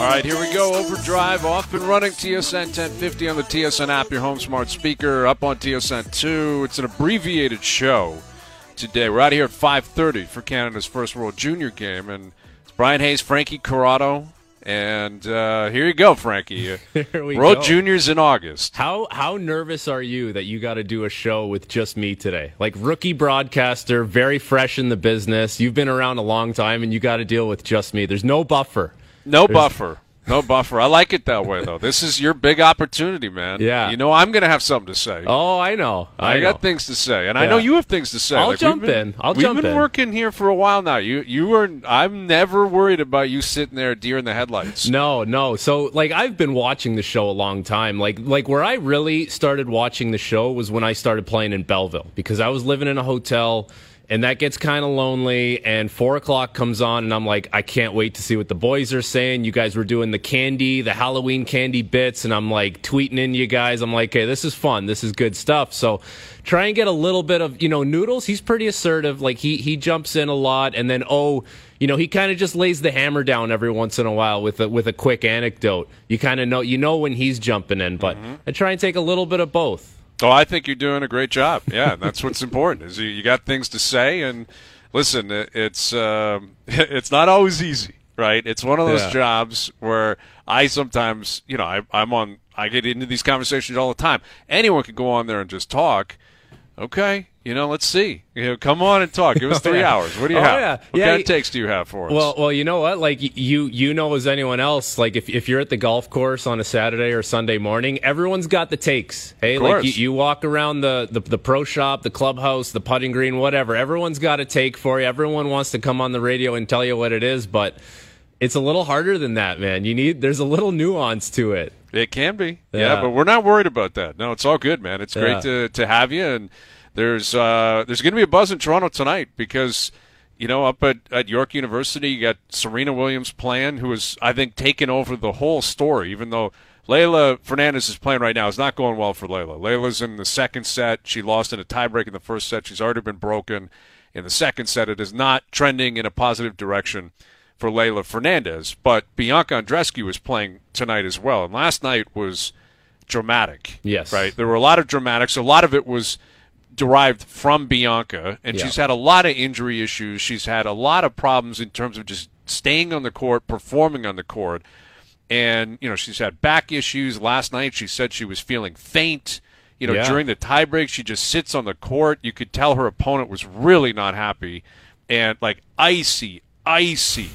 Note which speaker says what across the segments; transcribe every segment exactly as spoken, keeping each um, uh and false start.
Speaker 1: All right, here we go. Overdrive off and running. T S N ten fifty on the T S N app, your home smart speaker, up on T S N two. It's an abbreviated show today. We're out here at five thirty for Canada's first World Junior game, and it's Brian Hayes, Frankie Corrado, and uh, here you go, Frankie.
Speaker 2: Here we
Speaker 1: World
Speaker 2: go.
Speaker 1: Juniors in August.
Speaker 2: How how nervous are you that you got to do a show with just me today? Like, rookie broadcaster, very fresh in the business. You've been around a long time, and you got to deal with just me. There's no buffer.
Speaker 1: No
Speaker 2: There's...
Speaker 1: buffer. No buffer. I like it that way, though. This is your big opportunity, man.
Speaker 2: Yeah.
Speaker 1: You know I'm going to have something to say.
Speaker 2: Oh, I know. I,
Speaker 1: I
Speaker 2: know.
Speaker 1: got things to say, and
Speaker 2: yeah.
Speaker 1: I know you have things to say.
Speaker 2: I'll
Speaker 1: like,
Speaker 2: jump
Speaker 1: we've been,
Speaker 2: in. I'll
Speaker 1: we've
Speaker 2: jump in.
Speaker 1: We've been working here for a while now. You, you were. I'm never worried about you sitting there, deer in the headlights.
Speaker 2: No, no. So, like, I've been watching the show a long time. Like, like where I really started watching the show was when I started playing in Belleville, because I was living in a hotel. And that gets kind of lonely, and four o'clock comes on, and I'm like, I can't wait to see what the boys are saying. You guys were doing the candy, the Halloween candy bits, and I'm like tweeting in you guys. I'm like, hey, this is fun. This is good stuff. So try and get a little bit of, you know, Noodles. He's pretty assertive. Like, he, he jumps in a lot, and then, oh, you know, he kind of just lays the hammer down every once in a while with a, with a quick anecdote. You kind of know, you know when he's jumping in, but mm-hmm. I try and take a little bit of both.
Speaker 1: Oh, I think you're doing a great job. Yeah, that's what's important. Is you, you got things to say, and listen, it, it's um, it's not always easy, right? It's one of those
Speaker 2: yeah.
Speaker 1: jobs where I sometimes, you know, I, I'm on. I get into these conversations all the time. Anyone can go on there and just talk. Okay, you know, let's see. You know, come on and talk. Give us three
Speaker 2: yeah.
Speaker 1: hours. What do you
Speaker 2: oh,
Speaker 1: have?
Speaker 2: Yeah.
Speaker 1: What
Speaker 2: yeah,
Speaker 1: kind of takes do you have for us?
Speaker 2: Well, well, you know what? Like, you you know as anyone else, like, if if you're at the golf course on a Saturday or Sunday morning, everyone's got the takes. Hey, like, you, you walk around the, the, the pro shop, the clubhouse, the putting green, whatever. Everyone's got a take for you. Everyone wants to come on the radio and tell you what it is, but it's a little harder than that, man. You need There's a little nuance to it.
Speaker 1: It can be. Yeah,
Speaker 2: yeah
Speaker 1: but we're not worried about that. No, it's all good, man. It's great
Speaker 2: yeah.
Speaker 1: to, to have you, and There's uh, there's going to be a buzz in Toronto tonight because, you know, up at, at York University, you got Serena Williams playing, who is, I think, taking over the whole story, even though Leylah Fernandez is playing right now. It's not going well for Leylah. Leylah's in the second set. She lost in a tiebreak in the first set. She's already been broken in the second set. It is not trending in a positive direction for Leylah Fernandez. But Bianca Andreescu is playing tonight as well. And last night was dramatic.
Speaker 2: Yes.
Speaker 1: Right? There were a lot of dramatics. A lot of it was derived from Bianca, and yeah. she's had a lot of injury issues. She's had a lot of problems in terms of just staying on the court, performing on the court. And, you know, she's had back issues. Last night she said she was feeling faint. You know,
Speaker 2: yeah.
Speaker 1: during the tiebreak, she just sits on the court. You could tell her opponent was really not happy. And, like, icy, icy,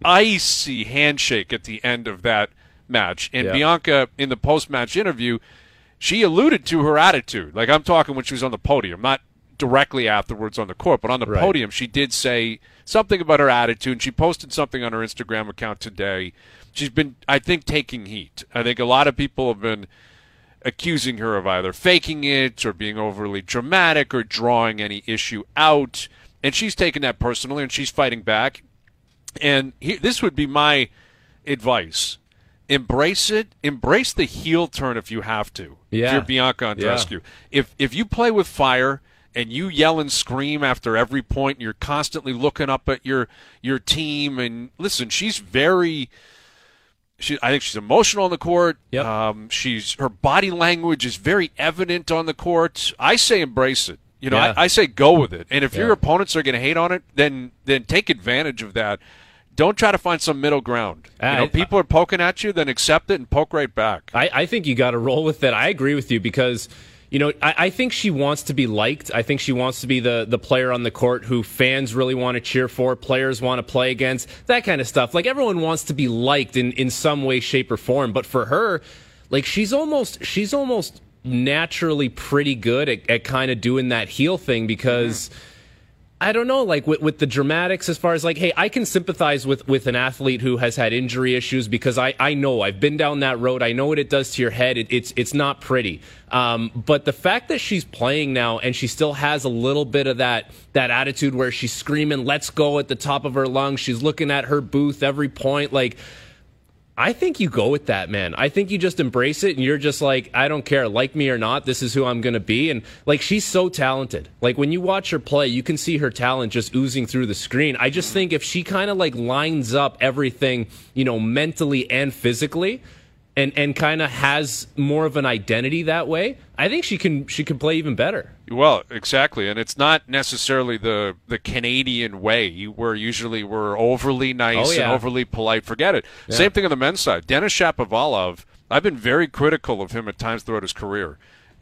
Speaker 1: icy handshake at the end of that match. And
Speaker 2: yeah.
Speaker 1: Bianca, in the post-match interview, she alluded to her attitude. Like, I'm talking when she was on the podium, not directly afterwards on the court, but on the
Speaker 2: right.
Speaker 1: podium, she did say something about her attitude, and she posted something on her Instagram account today. She's been, I think, taking heat. I think a lot of people have been accusing her of either faking it or being overly dramatic or drawing any issue out, and she's taken that personally, and she's fighting back. And he, this would be my advice. Embrace it. Embrace the heel turn if you have to.
Speaker 2: Yeah.
Speaker 1: If you're Bianca Andreescu. Yeah. If if you play with fire and you yell and scream after every point, and you're constantly looking up at your your team, and listen, she's very. She, I think she's emotional on the court.
Speaker 2: Yep.
Speaker 1: Um, she's her body language is very evident on the court. I say embrace it. You know,
Speaker 2: yeah.
Speaker 1: I, I say go with it. And if
Speaker 2: yeah.
Speaker 1: your opponents are going to hate on it, then then take advantage of that. Don't try to find some middle ground. You know,
Speaker 2: I,
Speaker 1: people are poking at you, then accept it and poke right back.
Speaker 2: I, I think you got to roll with it. I agree with you because, you know, I, I think she wants to be liked. I think she wants to be the, the player on the court who fans really want to cheer for, players want to play against, that kind of stuff. Like, everyone wants to be liked in, in some way, shape, or form. But for her, like, she's almost she's almost naturally pretty good at, at kind of doing that heel thing because... Mm-hmm. I don't know, like with, with the dramatics as far as like, hey, I can sympathize with, with an athlete who has had injury issues because I, I know, I've been down that road. I know what it does to your head. It, it's it's not pretty. Um, but the fact that she's playing now and she still has a little bit of that that attitude where she's screaming, let's go at the top of her lungs. She's looking at her booth every point. Like, I think you go with that, man. I think you just embrace it and you're just like, I don't care, like me or not, this is who I'm going to be. And like, she's so talented. Like when you watch her play, you can see her talent just oozing through the screen. I just think if she kind of like lines up everything, you know, mentally and physically, and and kind of has more of an identity that way, I think she can she can play even better.
Speaker 1: Well, exactly, and it's not necessarily the the Canadian way, where usually we're overly nice
Speaker 2: Oh, yeah.
Speaker 1: and overly polite. Forget it.
Speaker 2: Yeah.
Speaker 1: Same thing on the men's side. Denis Shapovalov, I've been very critical of him at times throughout his career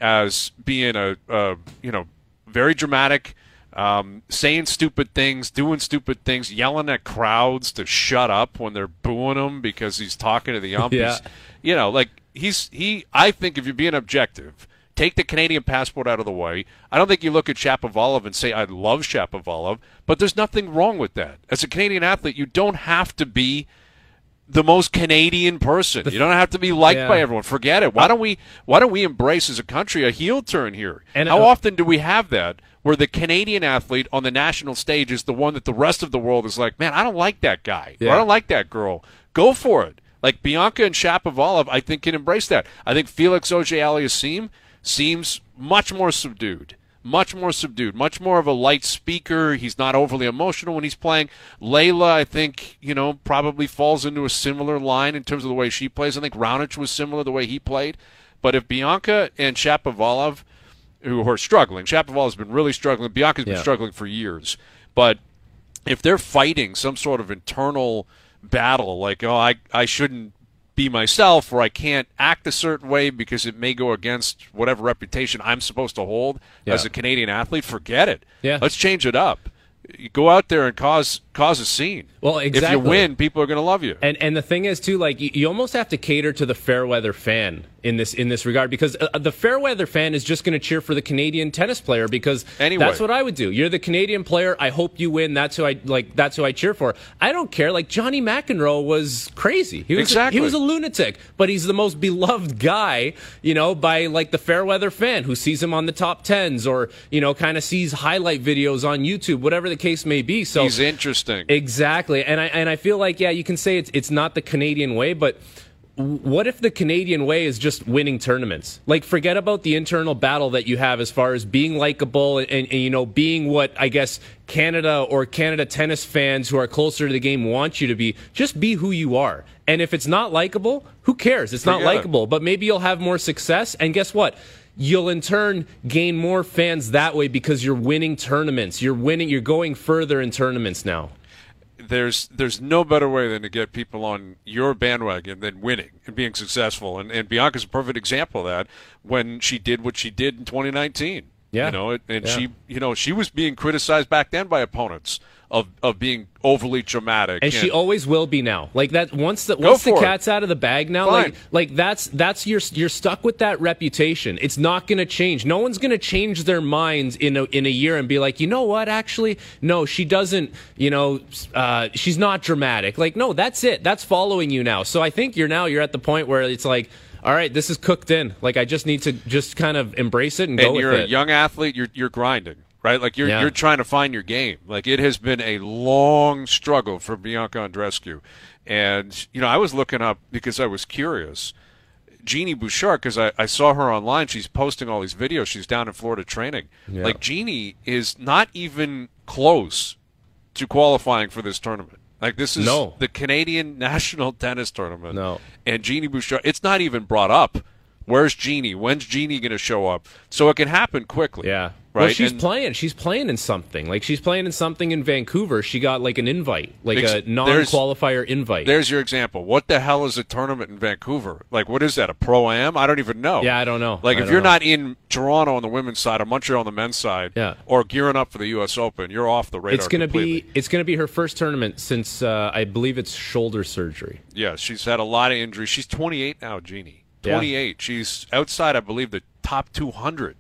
Speaker 1: as being a, a you know very dramatic, um, saying stupid things, doing stupid things, yelling at crowds to shut up when they're booing him because he's talking to the umpires.
Speaker 2: Yeah.
Speaker 1: You know, like he's he. I think if you're being objective, take the Canadian passport out of the way. I don't think you look at Shapovalov and say, I love Shapovalov, but there's nothing wrong with that. As a Canadian athlete, you don't have to be the most Canadian person. You don't have to be liked
Speaker 2: Yeah.
Speaker 1: by everyone. Forget it. Why don't we Why don't we embrace as a country a heel turn here?
Speaker 2: And,
Speaker 1: How
Speaker 2: uh,
Speaker 1: often do we have that where the Canadian athlete on the national stage is the one that the rest of the world is like, man, I don't like that guy. Or
Speaker 2: Yeah.
Speaker 1: I don't like that girl. Go for it. Like Bianca and Shapovalov, I think, can embrace that. I think Felix Auger-Aliassime seems much more subdued, much more subdued, much more of a light speaker. He's not overly emotional when he's playing. Layla, I think, you know, probably falls into a similar line in terms of the way she plays. I think Raonic was similar the way he played. But if Bianca and Shapovalov, who are struggling, Shapovalov's been really struggling. Bianca's been
Speaker 2: Yeah.
Speaker 1: struggling for years. But if they're fighting some sort of internal battle, like, oh, I, I shouldn't be myself, or I can't act a certain way because it may go against whatever reputation I'm supposed to hold
Speaker 2: Yeah.
Speaker 1: as a Canadian athlete, forget it.
Speaker 2: Yeah.
Speaker 1: Let's change it up. You go out there and cause cause a scene.
Speaker 2: Well,
Speaker 1: If
Speaker 2: exactly.
Speaker 1: you win, people are going to love you.
Speaker 2: And and the thing is too, like you, you almost have to cater to the fair weather fan in this in this regard, because uh, the fair weather fan is just going to cheer for the Canadian tennis player, because
Speaker 1: Anyway.
Speaker 2: that's what I would do. You're the Canadian player. I hope you win. That's who I like. That's who I cheer for. I don't care. Like Johnny McEnroe was crazy. He was
Speaker 1: Exactly.
Speaker 2: he was a lunatic, but he's the most beloved guy, you know, by like the fair weather fan who sees him on the top tens, or you know, kind of sees highlight videos on YouTube, whatever the case may be. So
Speaker 1: He's interesting.
Speaker 2: Exactly, and I and I feel like, yeah, you can say it's it's not the Canadian way, but what if the Canadian way is just winning tournaments? Like, forget about the internal battle that you have as far as being likable and, and, and you know, being what I guess Canada or Canada tennis fans who are closer to the game want you to be. Just be who you are. And if it's not likable, who cares? It's not
Speaker 1: Forget it.
Speaker 2: likable, but maybe you'll have more success. And guess what? You'll in turn gain more fans that way because you're winning tournaments. You're winning. You're going further in tournaments now.
Speaker 1: There's there's no better way than to get people on your bandwagon than winning and being successful. And, and Bianca's a perfect example of that when she did what she did in twenty nineteen.
Speaker 2: Yeah.
Speaker 1: You know, and
Speaker 2: Yeah.
Speaker 1: she you know, she was being criticized back then by opponents of, of being overly dramatic.
Speaker 2: And she always will be now. Like that once the
Speaker 1: Go
Speaker 2: once the
Speaker 1: for it.
Speaker 2: cat's out of the bag now,
Speaker 1: Fine.
Speaker 2: like like that's that's you're you're stuck with that reputation. It's not going to change. No one's going to change their minds in a in a year and be like, "You know what? Actually, no, she doesn't, you know, uh, she's not dramatic." Like, no, that's it. That's following you now. So I think you're now you're at the point where it's like, all right, this is cooked in. Like, I just need to just kind of embrace it and, go
Speaker 1: and
Speaker 2: with
Speaker 1: you're
Speaker 2: it.
Speaker 1: a young athlete, you're you're grinding, right? Like you're
Speaker 2: Yeah.
Speaker 1: you're trying to find your game. Like it has been a long struggle for Bianca Andreescu. And you know, I was looking up because I was curious. Jeannie Bouchard, because I, I saw her online, she's posting all these videos. She's down in Florida training.
Speaker 2: Yeah.
Speaker 1: Like Jeannie is not even close to qualifying for this tournament. Like this is
Speaker 2: No.
Speaker 1: the Canadian National Tennis Tournament.
Speaker 2: No.
Speaker 1: And Jeannie Bouchard, it's not even brought up. Where's Jeannie? When's Jeannie going to show up? So it can happen quickly.
Speaker 2: Yeah.
Speaker 1: Right.
Speaker 2: Well, she's
Speaker 1: And
Speaker 2: playing. She's playing in something. Like, she's playing in something in Vancouver. She got, like, an invite, like
Speaker 1: Ex-
Speaker 2: a non-qualifier invite.
Speaker 1: There's your example. What the hell is a tournament in Vancouver? Like, what is that, a Pro-Am? I don't even know.
Speaker 2: Yeah, I don't know.
Speaker 1: Like,
Speaker 2: I
Speaker 1: if
Speaker 2: don't
Speaker 1: you're
Speaker 2: know.
Speaker 1: not in Toronto on the women's side or Montreal on the men's side,
Speaker 2: Yeah.
Speaker 1: or gearing up for the U S Open, you're off the radar
Speaker 2: It's gonna
Speaker 1: completely.
Speaker 2: be. It's gonna be her first tournament since uh, I believe it's shoulder surgery.
Speaker 1: Yeah, she's had a lot of injuries. She's twenty-eight now, Jeannie.
Speaker 2: Yeah.
Speaker 1: twenty-eight. She's outside, I believe, the top two hundred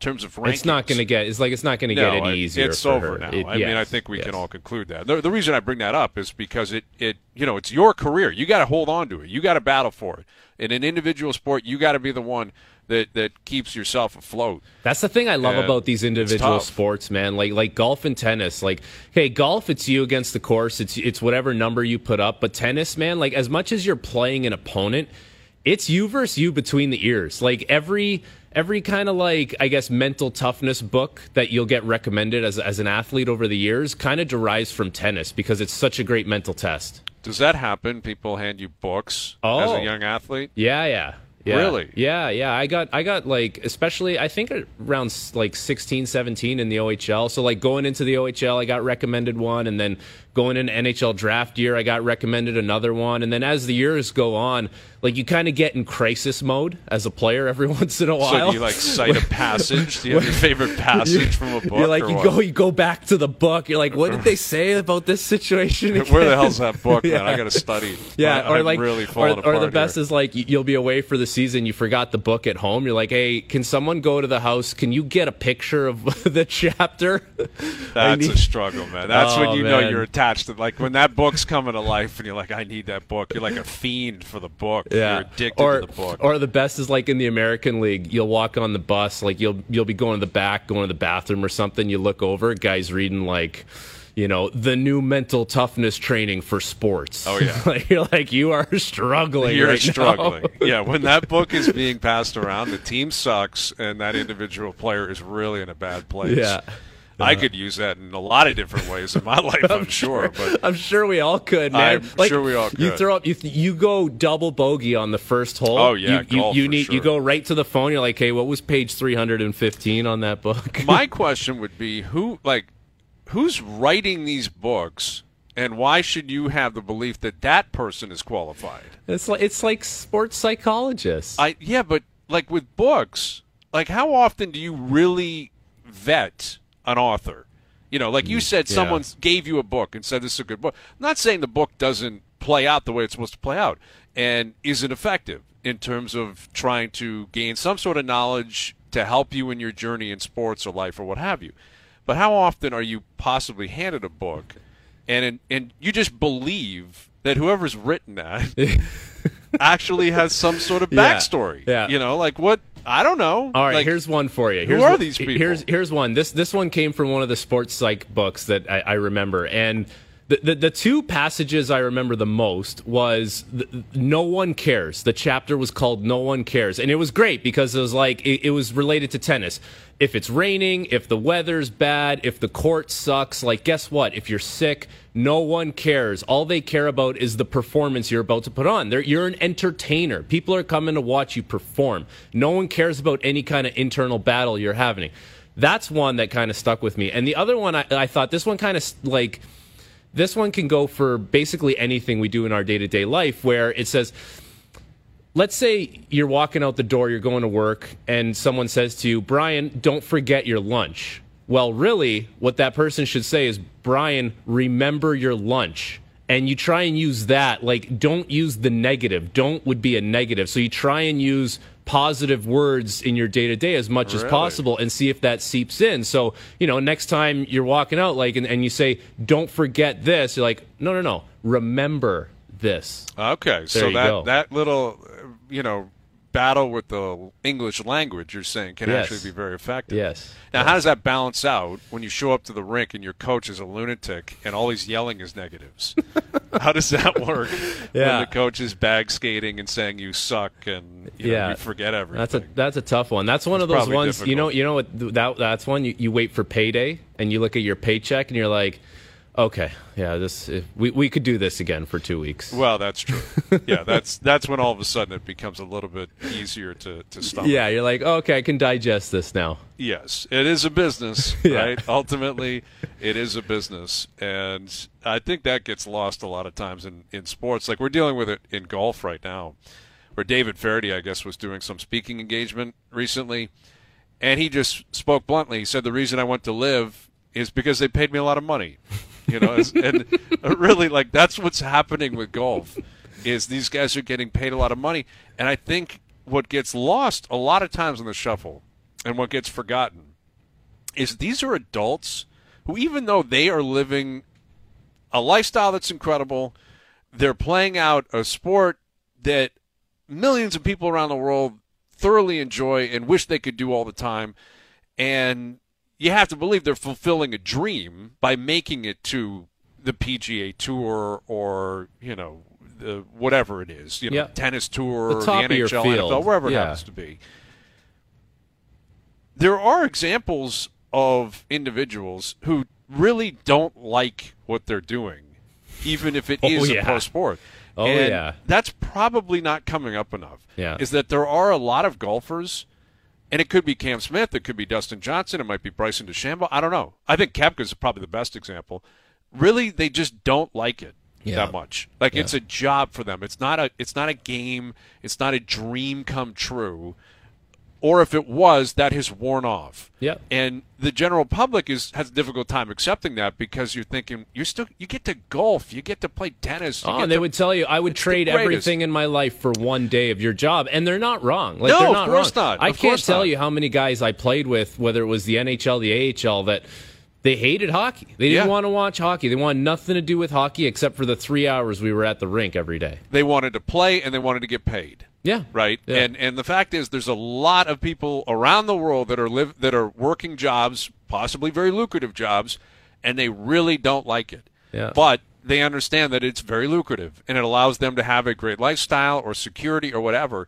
Speaker 1: terms of rankings.
Speaker 2: It's not going to get. It's like it's not going to
Speaker 1: no,
Speaker 2: get any easier.
Speaker 1: It's
Speaker 2: for
Speaker 1: over
Speaker 2: her.
Speaker 1: now.
Speaker 2: It,
Speaker 1: I
Speaker 2: yes,
Speaker 1: mean, I think we
Speaker 2: yes.
Speaker 1: can all conclude that. The, the reason I bring that up is because it, it, you know, it's your career. You got to hold on to it. You got to battle for it. In an individual sport, you got to be the one that that keeps yourself afloat.
Speaker 2: That's the thing I love
Speaker 1: and
Speaker 2: about these individual sports, man. Like like golf and tennis. Like, hey, golf, it's you against the course. It's it's whatever number you put up. But tennis, man, like as much as you're playing an opponent, it's you versus you between the ears. Like every every kind of like I guess mental toughness book that you'll get recommended as as an athlete over the years kind of derives from tennis because it's such a great mental test.
Speaker 1: Does that happen? People hand you books
Speaker 2: oh.
Speaker 1: as a young athlete?
Speaker 2: Yeah, yeah. Yeah.
Speaker 1: Really?
Speaker 2: Yeah, yeah. I got, I got like, especially, I think around like sixteen, seventeen in the O H L. So like going into the O H L, I got recommended one, and then going into N H L draft year, I got recommended another one. And then as the years go on, like you kind of get in crisis mode as a player every once in a while.
Speaker 1: So do you like cite a passage? Do you have your favorite passage from a book?
Speaker 2: You're like,
Speaker 1: or
Speaker 2: you
Speaker 1: what?
Speaker 2: go, you go back to the book. You're like, what did they say about this situation again?
Speaker 1: Where the hell's that book, man?
Speaker 2: Yeah.
Speaker 1: I got to study.
Speaker 2: Yeah,
Speaker 1: I,
Speaker 2: or
Speaker 1: I'm
Speaker 2: like,
Speaker 1: really
Speaker 2: or,
Speaker 1: falling
Speaker 2: or the
Speaker 1: apart
Speaker 2: best
Speaker 1: here.
Speaker 2: is like you'll be away for the season, you forgot the book at home. You're like, hey, can someone go to the house? Can you get a picture of the chapter?
Speaker 1: That's
Speaker 2: need-
Speaker 1: a struggle, man. That's
Speaker 2: Oh,
Speaker 1: when you know
Speaker 2: man.
Speaker 1: you're attached to, like when that book's coming to life, and you're like, I need that book. You're like a fiend for the book.
Speaker 2: Yeah,
Speaker 1: You're addicted
Speaker 2: or
Speaker 1: to the book.
Speaker 2: or the best is like in the American League, you'll walk on the bus, like you'll you'll be going to the back, going to the bathroom or something. You look over, guy's reading like, you know, the new mental toughness training for sports.
Speaker 1: Oh, yeah.
Speaker 2: Like, you're like you are struggling.
Speaker 1: You're
Speaker 2: right
Speaker 1: struggling.
Speaker 2: now.
Speaker 1: Yeah, when that book is being passed around, the team sucks, and that individual player is really in a bad place.
Speaker 2: Yeah.
Speaker 1: I could use that in a lot of different ways in my life, I'm, sure. But
Speaker 2: I'm sure we all could, man.
Speaker 1: I'm sure we all
Speaker 2: You
Speaker 1: could.
Speaker 2: throw up, you, you go double bogey on the first hole.
Speaker 1: Oh, yeah,
Speaker 2: you, you,
Speaker 1: golf
Speaker 2: you
Speaker 1: for
Speaker 2: need
Speaker 1: sure.
Speaker 2: you go right to the phone. You're like, hey, what was page three hundred fifteen on that book?
Speaker 1: my question would be, who like who's writing these books, and why should you have the belief that that person is qualified?
Speaker 2: It's like it's like sports psychologists.
Speaker 1: I yeah, but like with books, like how often do you really vet an author? You know, like you said,
Speaker 2: yeah.
Speaker 1: someone gave you a book and said this is a good book. I'm not saying the book doesn't play out the way it's supposed to play out and isn't effective in terms of trying to gain some sort of knowledge to help you in your journey in sports or life or what have you. But how often are you possibly handed a book and and you just believe that whoever's written that actually has some sort of
Speaker 2: Yeah.
Speaker 1: backstory?
Speaker 2: Yeah.
Speaker 1: You know, like what? I don't know.
Speaker 2: All right,
Speaker 1: Like,
Speaker 2: here's one for you. Here's
Speaker 1: are
Speaker 2: one-
Speaker 1: these people?
Speaker 2: Here's here's one. This this one came from one of the sports psych books that I, I remember, and the, the the two passages I remember the most was the, "No One Cares." The chapter was called "No One Cares," and it was great because it was like it, it was related to tennis. If it's raining, if the weather's bad, if the court sucks, like guess what? If you're sick, no one cares. All they care about is the performance you're about to put on. They're, you're an entertainer. People are coming to watch you perform. No one cares about any kind of internal battle you're having. That's one that kind of stuck with me. And the other one, I, I thought this one kind of like, this one can go for basically anything we do in our day-to-day life, where it says, let's say you're walking out the door, you're going to work, and someone says to you, Brian, don't forget your lunch. Well, really, what that person should say is, Brian, remember your lunch. And you try and use that, like, don't use the negative. Don't would be a negative. So you try and use positive words in your day-to-day as much as
Speaker 1: Really?
Speaker 2: possible and see if that seeps in. So, you know, next time you're walking out, like, and, and you say, don't forget this, you're like, no, no, no, remember this.
Speaker 1: Okay, so
Speaker 2: you
Speaker 1: that
Speaker 2: go.
Speaker 1: that little, uh, you know, battle with the English language, you're saying, can
Speaker 2: Yes.
Speaker 1: actually be very effective.
Speaker 2: Yes.
Speaker 1: Now, how does that balance out when you show up to the rink and your coach is a lunatic and all he's yelling is negatives? How does that work
Speaker 2: Yeah.
Speaker 1: when the coach is bag skating and saying you suck and you, know,
Speaker 2: Yeah.
Speaker 1: you forget everything?
Speaker 2: That's a that's a tough one. That's one of
Speaker 1: It's
Speaker 2: those
Speaker 1: probably
Speaker 2: ones. You know,
Speaker 1: difficult.
Speaker 2: you know what? That that's one you, you wait for payday and you look at your paycheck and you're like, okay, yeah, this if we we could do this again for two weeks.
Speaker 1: Well, that's true. Yeah, that's that's when all of a sudden it becomes a little bit easier to, to stomach.
Speaker 2: Yeah, you're like, oh, okay, I can digest this now.
Speaker 1: Yes, it is a business,
Speaker 2: Yeah.
Speaker 1: right? Ultimately, it is a business. And I think that gets lost a lot of times in, in sports. Like we're dealing with it in golf right now, where David Feherty, I guess, was doing some speaking engagement recently. And he just spoke bluntly. He said, the reason I went to live is because they paid me a lot of money. You know, it's- and really, like, that's what's happening with golf is these guys are getting paid a lot of money. And I think what gets lost a lot of times in the shuffle and what gets forgotten is these are adults who, even though they are living a lifestyle that's incredible, they're playing out a sport that millions of people around the world thoroughly enjoy and wish they could do all the time. And you have to believe they're fulfilling a dream by making it to the P G A Tour or, you know, the whatever it is, you know,
Speaker 2: yep.
Speaker 1: tennis tour,
Speaker 2: the,
Speaker 1: or
Speaker 2: top
Speaker 1: the N H L,
Speaker 2: of your
Speaker 1: N F L,
Speaker 2: field.
Speaker 1: wherever it
Speaker 2: yeah.
Speaker 1: happens to be. There are examples of individuals who really don't like what they're doing, even if it
Speaker 2: oh,
Speaker 1: is
Speaker 2: yeah.
Speaker 1: a pro sport.
Speaker 2: Oh,
Speaker 1: and
Speaker 2: yeah.
Speaker 1: that's probably not coming up enough.
Speaker 2: Yeah.
Speaker 1: Is that there are a lot of golfers, and it could be Cam Smith, it could be Dustin Johnson, it might be Bryson DeChambeau. I don't know. I think Koepka's probably the best example. Really, they just don't like it
Speaker 2: yeah.
Speaker 1: that much. Like,
Speaker 2: yeah.
Speaker 1: it's a job for them. It's not a it's not a game. It's not a dream come true. Or if it was, that has worn off.
Speaker 2: Yep.
Speaker 1: And the general public is has a difficult time accepting that because you're thinking you still you get to golf, you get to play tennis.
Speaker 2: Oh, and they
Speaker 1: to,
Speaker 2: would tell you, I would trade everything in my life for one day of your job, and they're not wrong. Like,
Speaker 1: no,
Speaker 2: they're not
Speaker 1: of course
Speaker 2: wrong.
Speaker 1: not.
Speaker 2: I
Speaker 1: of
Speaker 2: can't
Speaker 1: course
Speaker 2: tell
Speaker 1: not.
Speaker 2: you how many guys I played with, whether it was the N H L, the A H L, that they hated hockey. They didn't
Speaker 1: Yeah.
Speaker 2: want to watch hockey. They wanted nothing to do with hockey except for the three hours we were at the rink every day.
Speaker 1: They wanted to play and they wanted to get paid.
Speaker 2: Yeah.
Speaker 1: Right.
Speaker 2: Yeah.
Speaker 1: And and the fact is, there's a lot of people around the world that are live that are working jobs, possibly very lucrative jobs, and they really don't like it.
Speaker 2: Yeah.
Speaker 1: But they understand that it's very lucrative and it allows them to have a great lifestyle or security or whatever.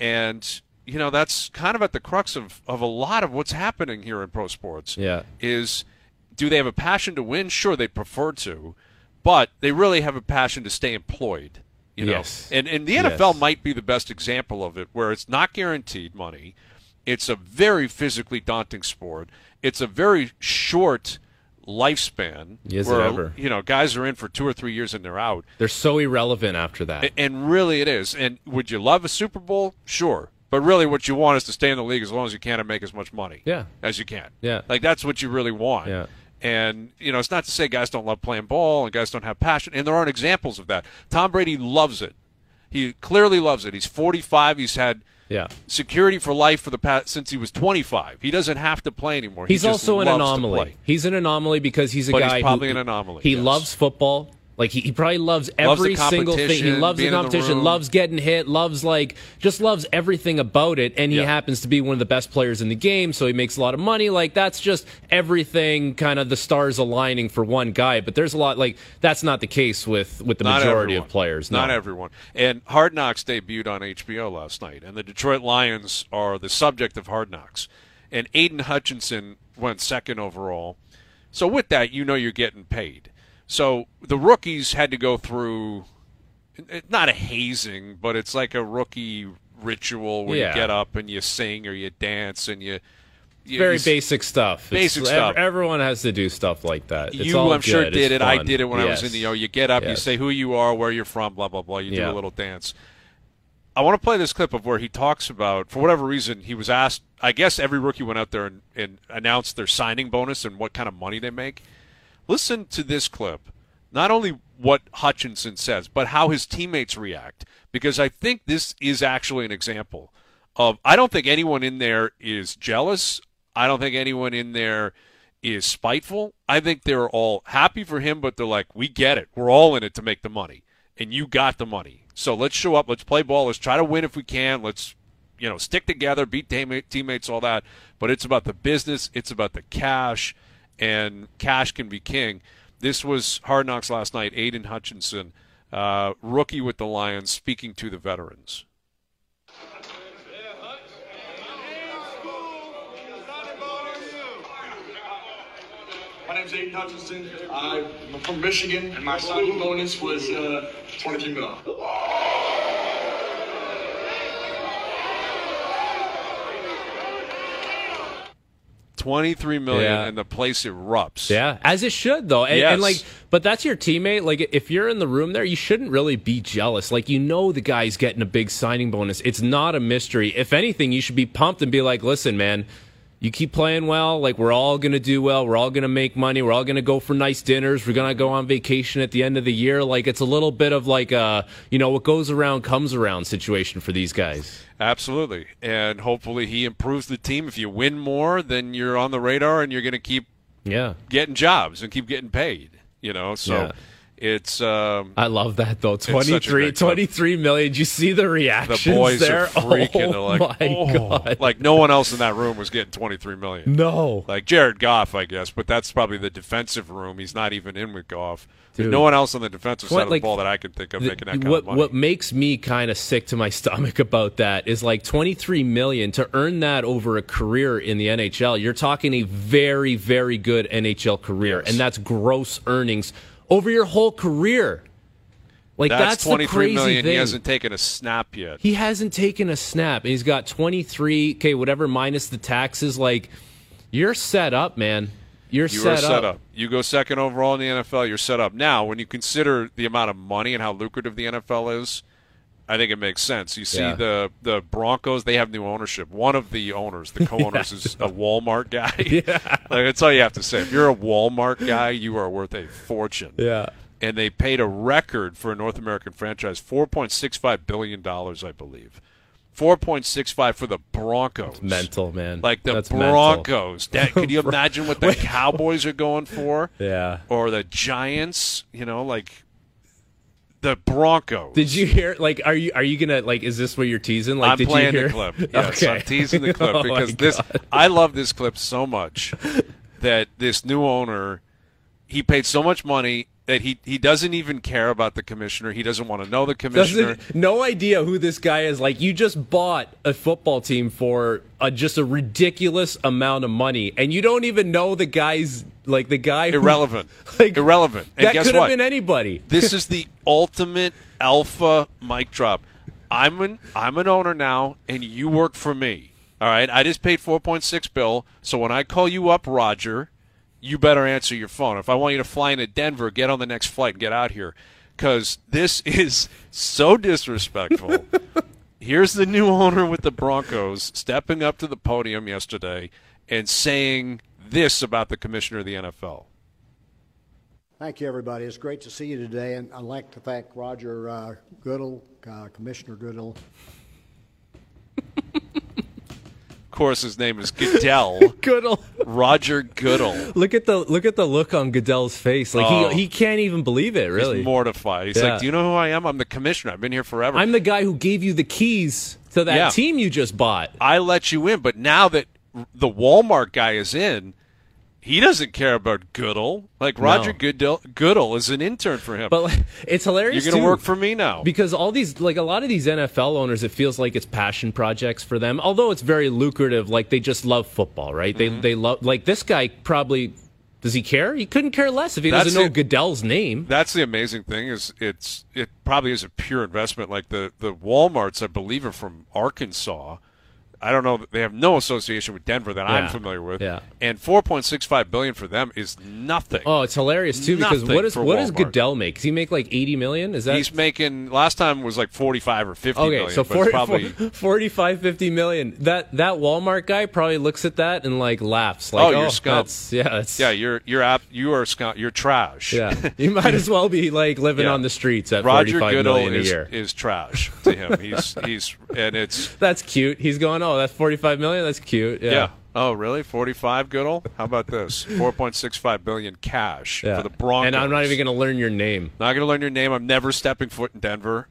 Speaker 1: And you know, that's kind of at the crux of, of a lot of what's happening here in pro sports.
Speaker 2: Yeah.
Speaker 1: Is do they have a passion to win? Sure, they prefer to, but they really have a passion to stay employed. You know?
Speaker 2: Yes.
Speaker 1: And and the N F L
Speaker 2: Yes.
Speaker 1: might be the best example of it, where it's not guaranteed money. It's a very physically daunting sport. It's a very short lifespan.
Speaker 2: Is it
Speaker 1: where,
Speaker 2: ever?
Speaker 1: You know, guys are in for two or three years and they're out.
Speaker 2: They're so irrelevant after that.
Speaker 1: A- And really it is. And would you love a Super Bowl? Sure. But really what you want is to stay in the league as long as you can and make as much money
Speaker 2: Yeah.
Speaker 1: as you can.
Speaker 2: Yeah.
Speaker 1: Like, that's what you really want.
Speaker 2: Yeah.
Speaker 1: And, you know, it's not to say guys don't love playing ball and guys don't have passion. And there aren't examples of that. Tom Brady loves it. He clearly loves it. He's forty-five. He's had
Speaker 2: Yeah.
Speaker 1: security for life for the past since he was twenty-five. He doesn't have to play anymore.
Speaker 2: He's
Speaker 1: he just
Speaker 2: also an
Speaker 1: loves to
Speaker 2: anomaly.
Speaker 1: play.
Speaker 2: He's an anomaly because he's a
Speaker 1: But
Speaker 2: guy
Speaker 1: he's probably
Speaker 2: who,
Speaker 1: an anomaly,
Speaker 2: He
Speaker 1: yes.
Speaker 2: loves football. Like, he, he probably loves
Speaker 1: Loves the
Speaker 2: every single thing. He
Speaker 1: competition,
Speaker 2: loves the
Speaker 1: being in the
Speaker 2: competition,
Speaker 1: room.
Speaker 2: loves getting hit, loves, like, just loves everything about it. And he
Speaker 1: Yeah.
Speaker 2: happens to be one of the best players in the game, so he makes a lot of money. Like, that's just everything, kind of the stars aligning for one guy. But there's a lot, like, that's not the case with, with the
Speaker 1: Not
Speaker 2: majority
Speaker 1: everyone.
Speaker 2: of players. No.
Speaker 1: Not everyone. And Hard Knocks debuted on H B O last night, and the Detroit Lions are the subject of Hard Knocks. And Aiden Hutchinson went second overall. So with that, you know you're getting paid. So the rookies had to go through, not a hazing, but it's like a rookie ritual where
Speaker 2: Yeah.
Speaker 1: you get up and you sing or you dance and you... you
Speaker 2: Very
Speaker 1: you,
Speaker 2: basic stuff.
Speaker 1: Basic
Speaker 2: It's,
Speaker 1: stuff.
Speaker 2: ev- Everyone has to do stuff like that. It's
Speaker 1: You,
Speaker 2: all
Speaker 1: I'm sure,
Speaker 2: good.
Speaker 1: did
Speaker 2: It's
Speaker 1: it. I
Speaker 2: fun.
Speaker 1: did it when I was
Speaker 2: Yes.
Speaker 1: in the, you know, you get up, you
Speaker 2: Yes.
Speaker 1: say who you are, where you're from, blah, blah, blah. You do
Speaker 2: Yeah.
Speaker 1: a little dance. I want to play this clip of where he talks about, for whatever reason, he was asked, I guess every rookie went out there and, and announced their signing bonus and what kind of money they make. Listen to this clip. Not only what Hutchinson says, but how his teammates react. Because I think this is actually an example of, I don't think anyone in there is jealous. I don't think anyone in there is spiteful. I think they're all happy for him, but they're like, we get it. We're all in it to make the money. And you got the money. So let's show up. Let's play ball. Let's try to win if we can. Let's, you know, stick together, beat teammate, teammates, all that. But it's about the business. It's about the cash. And cash can be king. This was Hard Knocks last night. Aiden Hutchinson, uh, rookie with the Lions, speaking to the veterans.
Speaker 3: My name's Aiden Hutchinson. I'm from Michigan, and my signing bonus was uh, twenty-two mil.
Speaker 1: twenty-three million
Speaker 2: Yeah.
Speaker 1: and the place erupts.
Speaker 2: Yeah, as it should though. And,
Speaker 1: Yes.
Speaker 2: and like, but that's your teammate. Like, if you're in the room there, you shouldn't really be jealous. Like, you know, the guy's getting a big signing bonus. It's not a mystery. If anything, you should be pumped and be like, listen, man, You keep playing well, like we're all going to do well. We're all going to make money. We're all going to go for nice dinners. We're going to go on vacation at the end of the year. Like it's a little bit of like a, you know, what goes around comes around situation for these guys.
Speaker 1: Absolutely. And hopefully he improves the team. If you win more, then you're on the radar and you're going to keep
Speaker 2: yeah.
Speaker 1: getting jobs and keep getting paid, you know, so yeah. It's. Um,
Speaker 2: I love that though. twenty-three, twenty-three million. Did you see the reactions?
Speaker 1: The boys
Speaker 2: there?
Speaker 1: are freaking.
Speaker 2: Oh,
Speaker 1: They're like,
Speaker 2: my
Speaker 1: oh.
Speaker 2: God.
Speaker 1: Like no one else in that room was getting twenty-three million.
Speaker 2: No,
Speaker 1: like Jared Goff, I guess, but that's probably the defensive room. He's not even in with Goff.
Speaker 2: Dude.
Speaker 1: No one else on the defensive
Speaker 2: what,
Speaker 1: side of
Speaker 2: like,
Speaker 1: the ball that I can think of
Speaker 2: the,
Speaker 1: making that kind
Speaker 2: what,
Speaker 1: of money.
Speaker 2: What makes me kind of sick to my stomach about that is like twenty-three million to earn that over a career in the N H L. You're talking a very, very good N H L career,
Speaker 1: yes.
Speaker 2: and that's gross earnings over your whole career. Like
Speaker 1: that's,
Speaker 2: that's
Speaker 1: twenty-three
Speaker 2: the crazy
Speaker 1: million.
Speaker 2: thing.
Speaker 1: He hasn't taken a snap yet.
Speaker 2: He hasn't taken a snap. And he's got twenty-three. Okay, whatever minus the taxes. Like you're set up, man. You're
Speaker 1: you
Speaker 2: set,
Speaker 1: are set
Speaker 2: up.
Speaker 1: up. You go second overall in the N F L. You're set up. Now, when you consider the amount of money and how lucrative the N F L is, I think it makes sense. You see
Speaker 2: Yeah.
Speaker 1: the the Broncos. They have new ownership. One of the owners, the co-owners,
Speaker 2: Yeah.
Speaker 1: is a Walmart guy.
Speaker 2: Yeah.
Speaker 1: Like, that's all you have to say. If you're a Walmart guy, you are worth a fortune.
Speaker 2: Yeah.
Speaker 1: And they paid a record for a North American franchise, four point six five billion dollars, I believe. four point six five for the Broncos.
Speaker 2: It's mental, man.
Speaker 1: Like the
Speaker 2: That's
Speaker 1: Broncos. That, can you imagine what the Cowboys are going for?
Speaker 2: Yeah.
Speaker 1: Or the Giants, you know, like the Broncos.
Speaker 2: Did you hear? Like, are you are you gonna like? Is this what you're teasing? Like,
Speaker 1: I'm
Speaker 2: did
Speaker 1: playing
Speaker 2: you hear?
Speaker 1: the clip. Yes,
Speaker 2: okay.
Speaker 1: I'm teasing the clip
Speaker 2: Oh,
Speaker 1: because
Speaker 2: my
Speaker 1: this.
Speaker 2: God.
Speaker 1: I love this clip so much that this new owner, he paid so much money that he, he doesn't even care about the commissioner. He doesn't want to know the commissioner.
Speaker 2: Doesn't, no idea who this guy is. Like, you just bought a football team for a, just a ridiculous amount of money, and you don't even know the guy's like the guy. Who,
Speaker 1: Irrelevant.
Speaker 2: Like,
Speaker 1: Irrelevant. And
Speaker 2: that
Speaker 1: guess
Speaker 2: could have
Speaker 1: what?
Speaker 2: been anybody.
Speaker 1: This is the ultimate alpha mic drop. I'm an I'm an owner now, and you work for me. All right. I just paid four point six bill. So when I call you up, Roger, you better answer your phone. If I want you to fly into Denver, get on the next flight and get out here, because this is so disrespectful. Here's the new owner with the Broncos stepping up to the podium yesterday and saying this about the commissioner of the N F L.
Speaker 4: Thank you, everybody. It's great to see you today, and I'd like to thank Roger uh, Goodell, uh, Commissioner Goodell.
Speaker 1: Of course, his name is Goodell.
Speaker 2: Goodell.
Speaker 1: Roger Goodell.
Speaker 2: Look at the look at the look on Goodell's face. Like
Speaker 1: Oh.
Speaker 2: he he can't even believe it. Really,
Speaker 1: He's mortified. He's
Speaker 2: Yeah.
Speaker 1: like, do you know who I am? I'm the commissioner. I've been here forever.
Speaker 2: I'm the guy who gave you the keys to that
Speaker 1: Yeah.
Speaker 2: team you just bought.
Speaker 1: I let you in, but now that the Walmart guy is in, he doesn't care about Goodell. Like, Roger
Speaker 2: No.
Speaker 1: Goodell, Goodell is an intern for him.
Speaker 2: But like, it's hilarious.
Speaker 1: You're going to
Speaker 2: too,
Speaker 1: work for me now.
Speaker 2: because all these like a lot of these N F L owners, it feels like it's passion projects for them. Although it's very lucrative, like they just love football, right?
Speaker 1: Mm-hmm.
Speaker 2: They they love like this guy probably. Does he care? He couldn't care less if he
Speaker 1: That's
Speaker 2: doesn't know
Speaker 1: it.
Speaker 2: Goodell's name.
Speaker 1: That's the amazing thing is it's it probably is a pure investment. Like the, the Walmarts, I believe, are from Arkansas. I don't know. They have no association with Denver that I'm
Speaker 2: Yeah.
Speaker 1: familiar with.
Speaker 2: Yeah.
Speaker 1: And four point six five billion dollars for them is nothing.
Speaker 2: Oh, it's hilarious too because
Speaker 1: Nothing
Speaker 2: what is
Speaker 1: for
Speaker 2: what does
Speaker 1: Walmart.
Speaker 2: Goodell make? Does he make like eighty million? Is that
Speaker 1: He's making last time was like forty-five or fifty
Speaker 2: okay?
Speaker 1: million,
Speaker 2: So
Speaker 1: but it's
Speaker 2: forty,
Speaker 1: probably
Speaker 2: forty-five, fifty million. That that Walmart guy probably looks at that and like laughs. Like,
Speaker 1: Oh, you're
Speaker 2: oh
Speaker 1: scum.
Speaker 2: that's, yeah, that's,
Speaker 1: yeah. You're you're app you are scum, you're trash.
Speaker 2: yeah. You might as well be like living
Speaker 1: Yeah.
Speaker 2: on the streets at
Speaker 1: Roger
Speaker 2: forty-five
Speaker 1: Goodell
Speaker 2: million a
Speaker 1: is,
Speaker 2: year.
Speaker 1: is trash to him. He's he's and it's
Speaker 2: That's cute. He's going, oh, that's forty-five million. That's cute. Yeah.
Speaker 1: yeah. Oh, really? forty-five Goodell? How about this? four point six five billion cash
Speaker 2: Yeah.
Speaker 1: for the Broncos.
Speaker 2: And I'm not even going to learn your name.
Speaker 1: Not going to learn your name. I'm never stepping foot in Denver.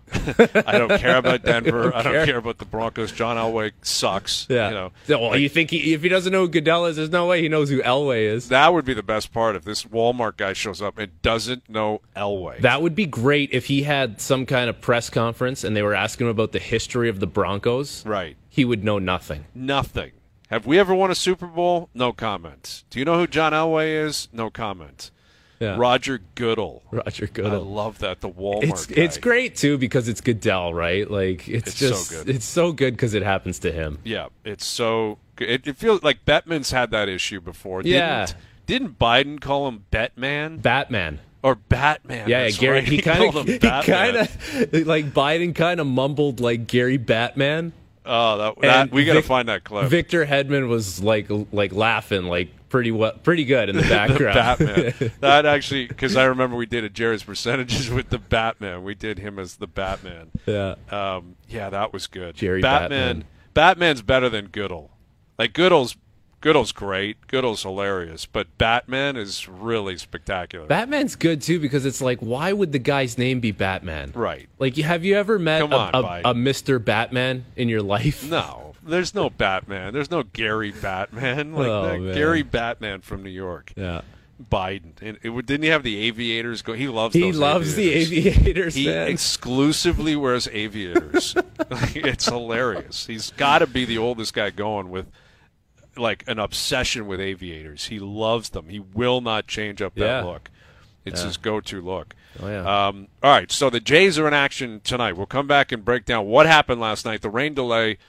Speaker 1: I don't care about Denver.
Speaker 2: don't
Speaker 1: I don't
Speaker 2: care.
Speaker 1: care about the Broncos. John Elway sucks.
Speaker 2: Yeah.
Speaker 1: You know.
Speaker 2: So, well, you think he, if he doesn't know who Goodell is, there's no way he knows who Elway is.
Speaker 1: That would be the best part if this Walmart guy shows up and doesn't know Elway.
Speaker 2: That would be great if he had some kind of press conference and they were asking him about the history of the Broncos.
Speaker 1: Right.
Speaker 2: He would know nothing.
Speaker 1: Nothing. Have we ever won a Super Bowl? No comment. Do you know who John Elway is? No comment.
Speaker 2: Yeah.
Speaker 1: Roger Goodell.
Speaker 2: Roger
Speaker 1: I
Speaker 2: Goodell.
Speaker 1: love that. The Walmart
Speaker 2: It's
Speaker 1: guy.
Speaker 2: it's great too because it's Goodell, right? Like it's,
Speaker 1: It's so
Speaker 2: just
Speaker 1: good.
Speaker 2: it's so good because it happens to him.
Speaker 1: Yeah, it's so good. It, it feels like Bettman's had that issue before.
Speaker 2: Yeah.
Speaker 1: Didn't, didn't Biden call him Bettman?
Speaker 2: Batman.
Speaker 1: Or Batman.
Speaker 2: Yeah, yeah,
Speaker 1: that's
Speaker 2: Gary.
Speaker 1: right.
Speaker 2: He kind
Speaker 1: called
Speaker 2: of,
Speaker 1: him
Speaker 2: he
Speaker 1: Batman.
Speaker 2: kind of, like Biden kind of mumbled like Gary Batman.
Speaker 1: Oh, that, that we got to
Speaker 2: Vic,
Speaker 1: find that clip.
Speaker 2: Victor Hedman was like like laughing like pretty well, pretty good in the background.
Speaker 1: The Batman. That actually, because I remember we did a Jerry's Percentages with the Batman. We did him as the Batman.
Speaker 2: Yeah.
Speaker 1: Um, yeah, that was good.
Speaker 2: Jerry
Speaker 1: Batman.
Speaker 2: Batman.
Speaker 1: Batman's better than Goodall. Like Goodall's, Goodall's great. Goodall's hilarious, but Batman is really spectacular.
Speaker 2: Batman's good too because it's like, why would the guy's name be Batman?
Speaker 1: Right.
Speaker 2: Like, have you ever met
Speaker 1: Come
Speaker 2: a,
Speaker 1: on,
Speaker 2: a,
Speaker 1: Biden.
Speaker 2: a Mister Batman in your life?
Speaker 1: No, there's no Batman. There's no Gary Batman. Like
Speaker 2: Oh,
Speaker 1: that
Speaker 2: man.
Speaker 1: Gary Batman from New York.
Speaker 2: Yeah.
Speaker 1: Biden. And it, didn't he have the aviators go? He loves.
Speaker 2: He
Speaker 1: those
Speaker 2: loves
Speaker 1: aviators.
Speaker 2: the aviators,
Speaker 1: He
Speaker 2: man.
Speaker 1: exclusively wears aviators. It's hilarious. He's got to be the oldest guy going with like an obsession with aviators. He loves them. He will not change up that
Speaker 2: Yeah.
Speaker 1: look. It's
Speaker 2: Yeah.
Speaker 1: his go-to look.
Speaker 2: Oh, yeah.
Speaker 1: Um, all right, so the Jays are in action tonight. We'll come back and break down what happened last night. The rain delay,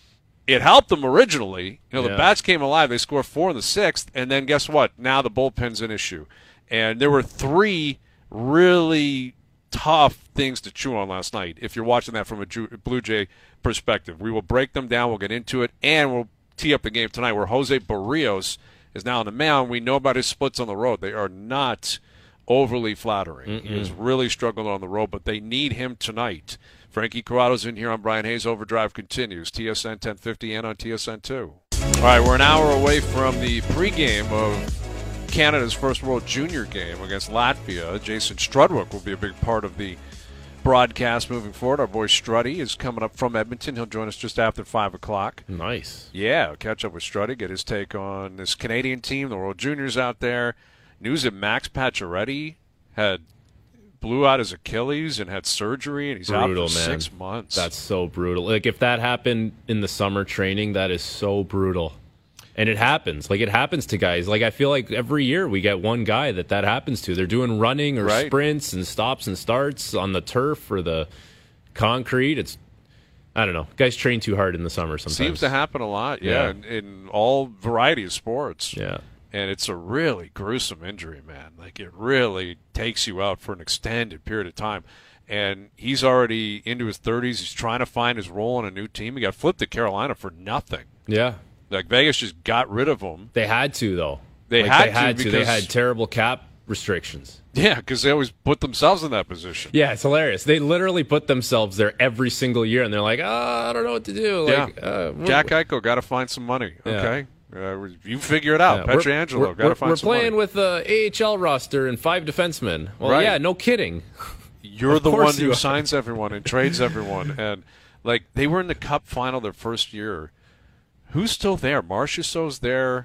Speaker 1: it helped them originally. You know, the
Speaker 2: Yeah.
Speaker 1: bats came alive. They scored four in the sixth, and then guess what? Now the bullpen's an issue. And there were three really tough things to chew on last night if you're watching that from a Ju- Blue Jay perspective. We will break them down. We'll get into it, and we'll tee up the game tonight where Jose Barrios is now on the mound. We know about his splits on the road. They are not overly flattering.
Speaker 2: Mm-mm.
Speaker 1: He has really struggled on the road, but they need him tonight. Frankie Corrado's in here. I'm Brian Hayes. Overdrive continues. T S N ten fifty and on T S N two. All right, we're an hour away from the pregame of Canada's first World Junior game against Latvia. Jason Strudwick will be a big part of the broadcast moving forward. Our boy Struddy is coming up from Edmonton. He'll join us just after five o'clock.
Speaker 2: Nice.
Speaker 1: Yeah, I'll catch up with Struddy, get his take on this Canadian team, the World Juniors out there. News that Max Pacioretty had blew out his Achilles and had surgery, and he's
Speaker 2: Brutal,
Speaker 1: out for
Speaker 2: man.
Speaker 1: six months.
Speaker 2: That's so brutal. Like, if that happened in the summer training, that is so brutal. And it happens. Like, it happens to guys. Like, I feel like every year we get one guy that that happens to. They're doing running or
Speaker 1: Right.
Speaker 2: sprints and stops and starts on the turf or the concrete. It's, I don't know. Guys train too hard in the summer sometimes.
Speaker 1: Seems to happen a lot, yeah,
Speaker 2: Yeah.
Speaker 1: In, in all variety of sports.
Speaker 2: Yeah.
Speaker 1: And it's a really gruesome injury, man. Like, it really takes you out for an extended period of time. And he's already into his thirties. He's trying to find his role on a new team. He got flipped to Carolina for nothing.
Speaker 2: Yeah.
Speaker 1: Like, Vegas just got rid of him.
Speaker 2: They had to, though.
Speaker 1: They
Speaker 2: Like,
Speaker 1: had
Speaker 2: they
Speaker 1: to
Speaker 2: had to. They
Speaker 1: because-
Speaker 2: had terrible cap restrictions.
Speaker 1: Yeah, because they always put themselves in that position.
Speaker 2: Yeah, it's hilarious. They literally put themselves there every single year, and they're like, oh, I don't know what to do. Like,
Speaker 1: yeah.
Speaker 2: uh, we're-
Speaker 1: Jack Eichel got to find some money,
Speaker 2: Yeah.
Speaker 1: okay? Uh, you figure it out.
Speaker 2: Yeah, we're-
Speaker 1: Pietrangelo
Speaker 2: we're-
Speaker 1: got to find
Speaker 2: We're
Speaker 1: some
Speaker 2: playing
Speaker 1: money.
Speaker 2: with the A H L roster and five defensemen. Well,
Speaker 1: Right.
Speaker 2: yeah, no kidding.
Speaker 1: You're
Speaker 2: Of
Speaker 1: the
Speaker 2: course
Speaker 1: one who
Speaker 2: you are.
Speaker 1: signs everyone and trades everyone. And, like, they were in the Cup final their first year. Who's still there? Marchessault's there.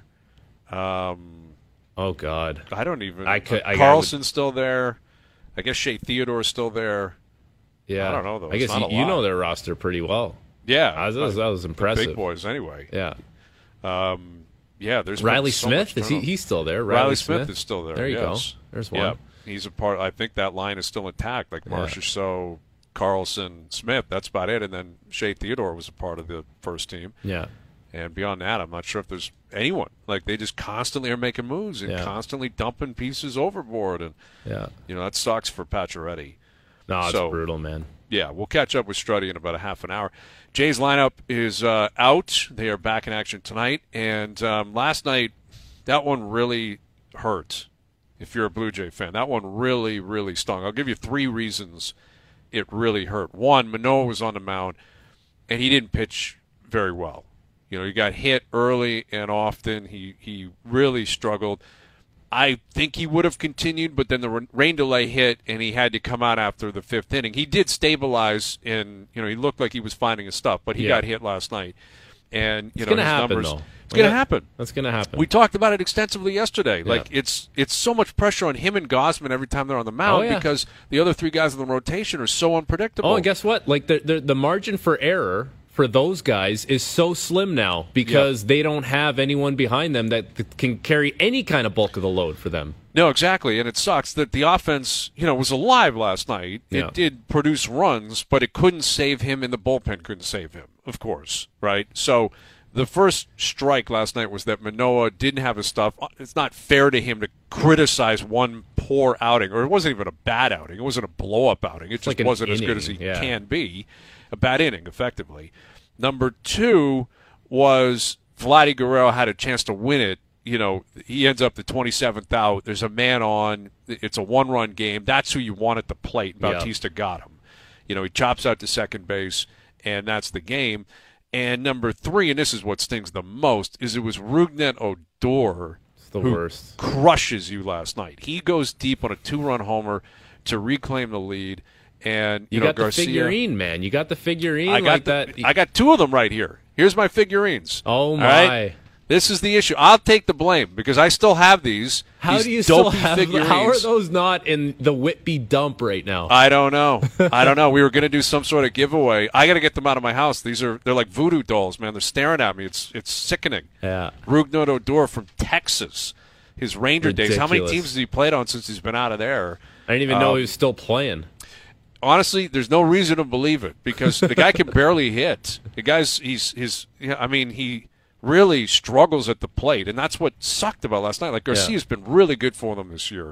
Speaker 1: Um,
Speaker 2: Oh, God.
Speaker 1: I don't even.
Speaker 2: I could- I- I
Speaker 1: Carlson's still there. I guess Shea Theodore's still there.
Speaker 2: Yeah.
Speaker 1: I don't know, though.
Speaker 2: I
Speaker 1: It's
Speaker 2: guess
Speaker 1: not
Speaker 2: you,
Speaker 1: a
Speaker 2: you know
Speaker 1: lot.
Speaker 2: their roster pretty well.
Speaker 1: Yeah.
Speaker 2: That was, that was, that was
Speaker 1: the
Speaker 2: impressive.
Speaker 1: Big boys, anyway.
Speaker 2: Yeah.
Speaker 1: Um, yeah, there's been
Speaker 2: Riley
Speaker 1: so much
Speaker 2: Smith, is he,
Speaker 1: turnover.
Speaker 2: he's still there.
Speaker 1: Riley,
Speaker 2: Riley,
Speaker 1: Smith, is still there.
Speaker 2: There you
Speaker 1: yes.
Speaker 2: go. There's one.
Speaker 1: Yeah, he's a part. I think that line is still intact. Like
Speaker 2: Yeah.
Speaker 1: Marchessault, Carlson, Smith. That's about it. And then Shea Theodore was a part of the first team.
Speaker 2: Yeah.
Speaker 1: And beyond that, I'm not sure if there's anyone. Like, they just constantly are making moves and
Speaker 2: Yeah.
Speaker 1: constantly dumping pieces overboard, and
Speaker 2: Yeah.
Speaker 1: you know that sucks for Pacioretty.
Speaker 2: No, it's
Speaker 1: So-
Speaker 2: brutal, man.
Speaker 1: Yeah, we'll catch up with Struddy in about a half an hour. Jay's lineup is uh, out. They are back in action tonight. And um, last night, that one really hurt if you're a Blue Jay fan. That one really, really stung. I'll give you three reasons it really hurt. One, Manoah was on the mound, and he didn't pitch very well. You know, he got hit early and often. He, he really struggled. I think he would have continued, but then the rain delay hit, and he had to come out after the fifth inning. He did stabilize, and you know he looked like he was finding his stuff, but he
Speaker 2: Yeah.
Speaker 1: got hit last night, and you
Speaker 2: It's
Speaker 1: know
Speaker 2: going to
Speaker 1: his
Speaker 2: happen,
Speaker 1: numbers.
Speaker 2: though.
Speaker 1: It's going to
Speaker 2: Like,
Speaker 1: happen.
Speaker 2: That's going to happen.
Speaker 1: We talked about it extensively yesterday.
Speaker 2: Yeah.
Speaker 1: Like it's it's so much pressure on him and Gosman every time they're on the mound
Speaker 2: Oh, yeah.
Speaker 1: because the other three guys in the rotation are so unpredictable.
Speaker 2: Oh, and guess what? Like the, the the margin for error for those guys is so slim now because they don't have anyone behind them that th- can carry any kind of bulk of the load for them.
Speaker 1: No, exactly, and it sucks that the offense, you know, was alive last night.
Speaker 2: Yeah.
Speaker 1: It did produce runs, but it couldn't save him, and the bullpen couldn't save him, of course, right? So the first strike last night was that Manoah didn't have his stuff. It's not fair to him to criticize one poor outing, or it wasn't even a bad outing. It wasn't a blow-up outing. It just
Speaker 2: like an
Speaker 1: wasn't as good as he
Speaker 2: inning, yeah.
Speaker 1: can be. A bad inning, effectively. Number two was Vladdy Guerrero had a chance to win it. You know, he ends up the twenty-seventh out. There's a man on. It's a one-run game. That's who you want at the plate.
Speaker 2: Yeah.
Speaker 1: Bautista got him. You know, he chops out to second base, and that's the game. And number three, and this is what stings the most, is it was Rougned Odor
Speaker 2: the
Speaker 1: who
Speaker 2: worst.
Speaker 1: crushes you last night. He goes deep on a two-run homer to reclaim the lead. And you,
Speaker 2: You
Speaker 1: know,
Speaker 2: got
Speaker 1: Garcia,
Speaker 2: the figurine, man. You got the figurine
Speaker 1: I got
Speaker 2: like
Speaker 1: the,
Speaker 2: that.
Speaker 1: I got two of them right here. Here's my figurines.
Speaker 2: Oh,
Speaker 1: All
Speaker 2: my.
Speaker 1: right? This is the issue. I'll take the blame because I still have these.
Speaker 2: How
Speaker 1: these
Speaker 2: do you still
Speaker 1: dopey
Speaker 2: have
Speaker 1: figurines.
Speaker 2: How are those not in the Whitby dump right now?
Speaker 1: I don't know. I don't know. We were going to do some sort of giveaway. I got to get them out of my house. These are they're like voodoo dolls, man. They're staring at me. It's it's sickening.
Speaker 2: Yeah.
Speaker 1: Rougned Odor from Texas. His Ranger days. How many
Speaker 2: Ridiculous.
Speaker 1: teams has he played on since he's been out of there?
Speaker 2: I didn't even know
Speaker 1: Um,
Speaker 2: he was still playing.
Speaker 1: Honestly, there's no reason to believe it because the guy can barely hit. The guy's he's his. I mean, he really struggles at the plate, and that's what sucked about last night. Like Garcia's been really good for them this year,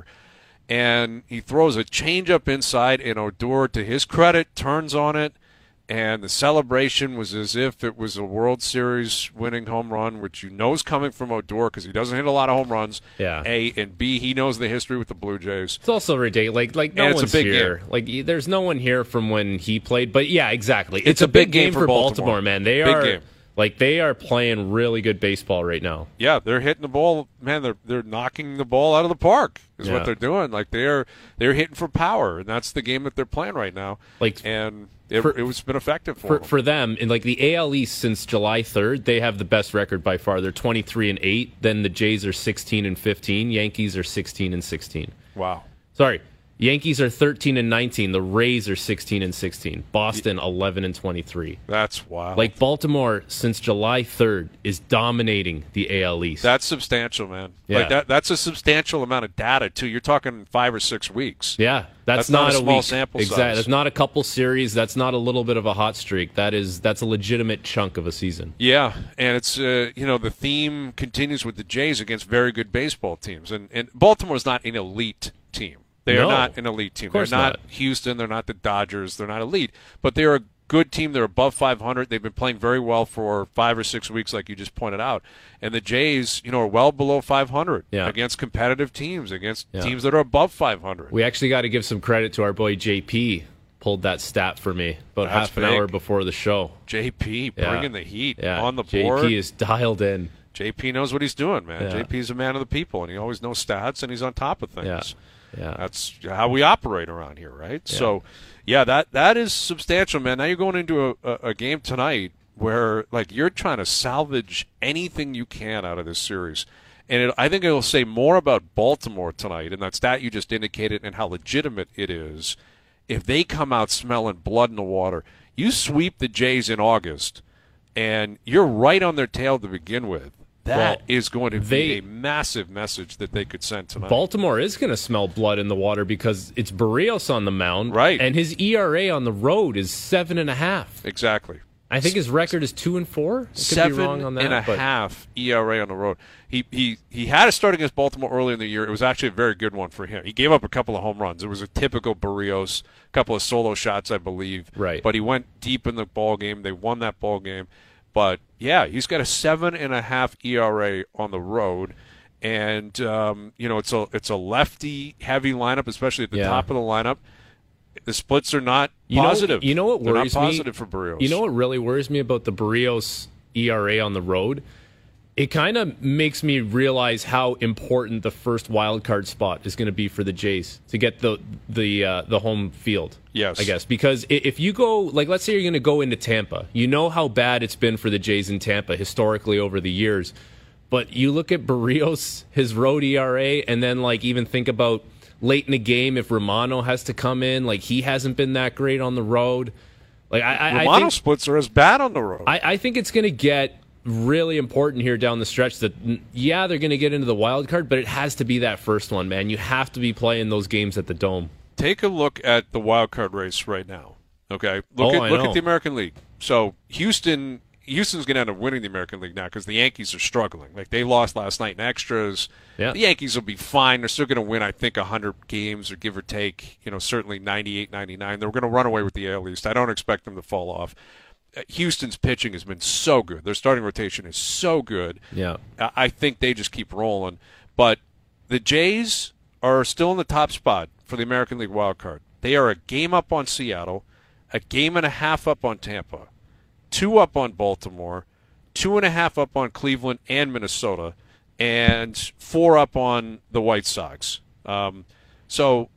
Speaker 1: and he throws a changeup inside, and Odor, to his credit, turns on it, and the celebration was as if it was a World Series winning home run, which you know is coming from Odor because he doesn't hit a lot of home runs.
Speaker 2: Yeah.
Speaker 1: A and B, he knows the history with the Blue Jays.
Speaker 2: It's also ridiculous. Like, like no
Speaker 1: And it's a
Speaker 2: one's
Speaker 1: big
Speaker 2: here.
Speaker 1: game.
Speaker 2: Like, y- there's no one here from when he played. But yeah, exactly. It's,
Speaker 1: It's
Speaker 2: a,
Speaker 1: a
Speaker 2: big,
Speaker 1: big
Speaker 2: game,
Speaker 1: game for
Speaker 2: for
Speaker 1: Baltimore.
Speaker 2: Baltimore, man. They
Speaker 1: Big
Speaker 2: are
Speaker 1: game.
Speaker 2: like they are playing really good baseball right now.
Speaker 1: Yeah, they're hitting the ball, man. They're they're knocking the ball out of the park. Is
Speaker 2: Yeah.
Speaker 1: what they're doing. Like they're they're hitting for power, and that's the game that they're playing right now.
Speaker 2: Like,
Speaker 1: and it,
Speaker 2: for-
Speaker 1: it was been effective for,
Speaker 2: For
Speaker 1: them.
Speaker 2: for them, in like the A L East since July third, they have the best record by far. They're twenty-three and eight. Then the Jays are sixteen and fifteen. Yankees are sixteen and sixteen.
Speaker 1: Wow.
Speaker 2: Sorry. Yankees are thirteen and nineteen. The Rays are sixteen and sixteen. Boston eleven and twenty-three.
Speaker 1: That's wild.
Speaker 2: Like Baltimore since July third is dominating the A L East.
Speaker 1: That's substantial, man.
Speaker 2: Yeah.
Speaker 1: Like that that's a substantial amount of data too. You're talking five or six weeks.
Speaker 2: yeah, that's,
Speaker 1: That's not a small
Speaker 2: week.
Speaker 1: sample
Speaker 2: Exactly.
Speaker 1: size.
Speaker 2: That's not a couple series. That's not a little bit of a hot streak. That is that's a legitimate chunk of a season.
Speaker 1: Yeah, and it's uh, you know the theme continues with the Jays against very good baseball teams, and and Baltimore's not an elite team. They
Speaker 2: No.
Speaker 1: are not an elite team.
Speaker 2: Of course
Speaker 1: they're not,
Speaker 2: not.
Speaker 1: Houston. They're not the Dodgers. They're not elite, but they're a good team. They're above five hundred. They've been playing very well for five or six weeks, like you just pointed out. And the Jays, you know, are well below five hundred
Speaker 2: Yeah.
Speaker 1: against competitive teams, against
Speaker 2: Yeah.
Speaker 1: teams that are above five hundred.
Speaker 2: We actually got to give some credit to our boy J P. Pulled that stat for me about
Speaker 1: That's
Speaker 2: half an
Speaker 1: big.
Speaker 2: hour before the show.
Speaker 1: J P
Speaker 2: Yeah.
Speaker 1: bringing the heat
Speaker 2: Yeah,
Speaker 1: on the board.
Speaker 2: J P is dialed in.
Speaker 1: J P knows what he's doing, man.
Speaker 2: Yeah.
Speaker 1: J P's a man of the people, and he always knows stats, and he's on top of things.
Speaker 2: Yeah. Yeah.
Speaker 1: That's how we operate around here, right? So, yeah, that that is substantial, man. Now you're going into a, a, a game tonight where, like, you're trying to salvage anything you can out of this series. And it, I think it'll say more about Baltimore tonight, and that stat you just indicated, and how legitimate it is. If they come out smelling blood in the water, you sweep the Jays in August, and you're right on their tail to begin with. That
Speaker 2: Well,
Speaker 1: is going to
Speaker 2: they-
Speaker 1: be a massive message that they could send tonight.
Speaker 2: Baltimore is going to smell blood in the water because it's Barrios on the mound,
Speaker 1: Right.
Speaker 2: And his E R A on the road is seven and a half.
Speaker 1: Exactly.
Speaker 2: I think his record is two and four. I could
Speaker 1: Seven
Speaker 2: be wrong on that,
Speaker 1: and a
Speaker 2: but
Speaker 1: half E R A on the road. He he he had a start against Baltimore early in the year. It was actually a very good one for him. He gave up a couple of home runs. It was a typical Barrios, a couple of solo shots, I believe.
Speaker 2: Right.
Speaker 1: But he went deep in the ball game. They won that ball game. But yeah, he's got a seven and a half E R A on the road, and um, you know it's a it's a lefty heavy lineup, especially at the
Speaker 2: Yeah.
Speaker 1: top of the lineup. The splits are not
Speaker 2: You know-
Speaker 1: positive.
Speaker 2: you know what
Speaker 1: They're
Speaker 2: worries
Speaker 1: not
Speaker 2: me?
Speaker 1: positive for Barrios.
Speaker 2: You know what really worries me about the Barrios E R A on the road? It kind of makes me realize how important the first wild card spot is going to be for the Jays to get the the uh, the home field.
Speaker 1: Yes.
Speaker 2: I guess because i- if you go like let's say you're going to go into Tampa, you know how bad it's been for the Jays in Tampa historically over the years. But you look at Barrios, his road E R A, and then like even think about late in the game if Romano has to come in, like he hasn't been that great on the road. Like I, I, I
Speaker 1: Romano
Speaker 2: think,
Speaker 1: splits are as bad on the road.
Speaker 2: I, I think it's going to get really important here down the stretch that, mm, yeah, they're going to get into the wild card, but it has to be that first one, man. You have to be playing those games at the Dome.
Speaker 1: Take a look at the wild card race right now. Okay, look
Speaker 2: Oh,
Speaker 1: at
Speaker 2: I
Speaker 1: look
Speaker 2: know.
Speaker 1: at the American League. So Houston, Houston's going to end up winning the American League now because the Yankees are struggling. Like they lost last night in extras.
Speaker 2: Yeah.
Speaker 1: The Yankees will be fine. They're still going to win, I think, one hundred games or give or take. You know, certainly ninety-eight, ninety-nine. They're going to run away with the A L East. I don't expect them to fall off. Houston's pitching has been so good. Their starting rotation is so good.
Speaker 2: Yeah.
Speaker 1: I, I think they just keep rolling. But the Jays are still in the top spot for the American League wild card. They are a game up on Seattle, a game and a half up on Tampa, two up on Baltimore, two and a half up on Cleveland and Minnesota, and four up on the White Sox. Um, so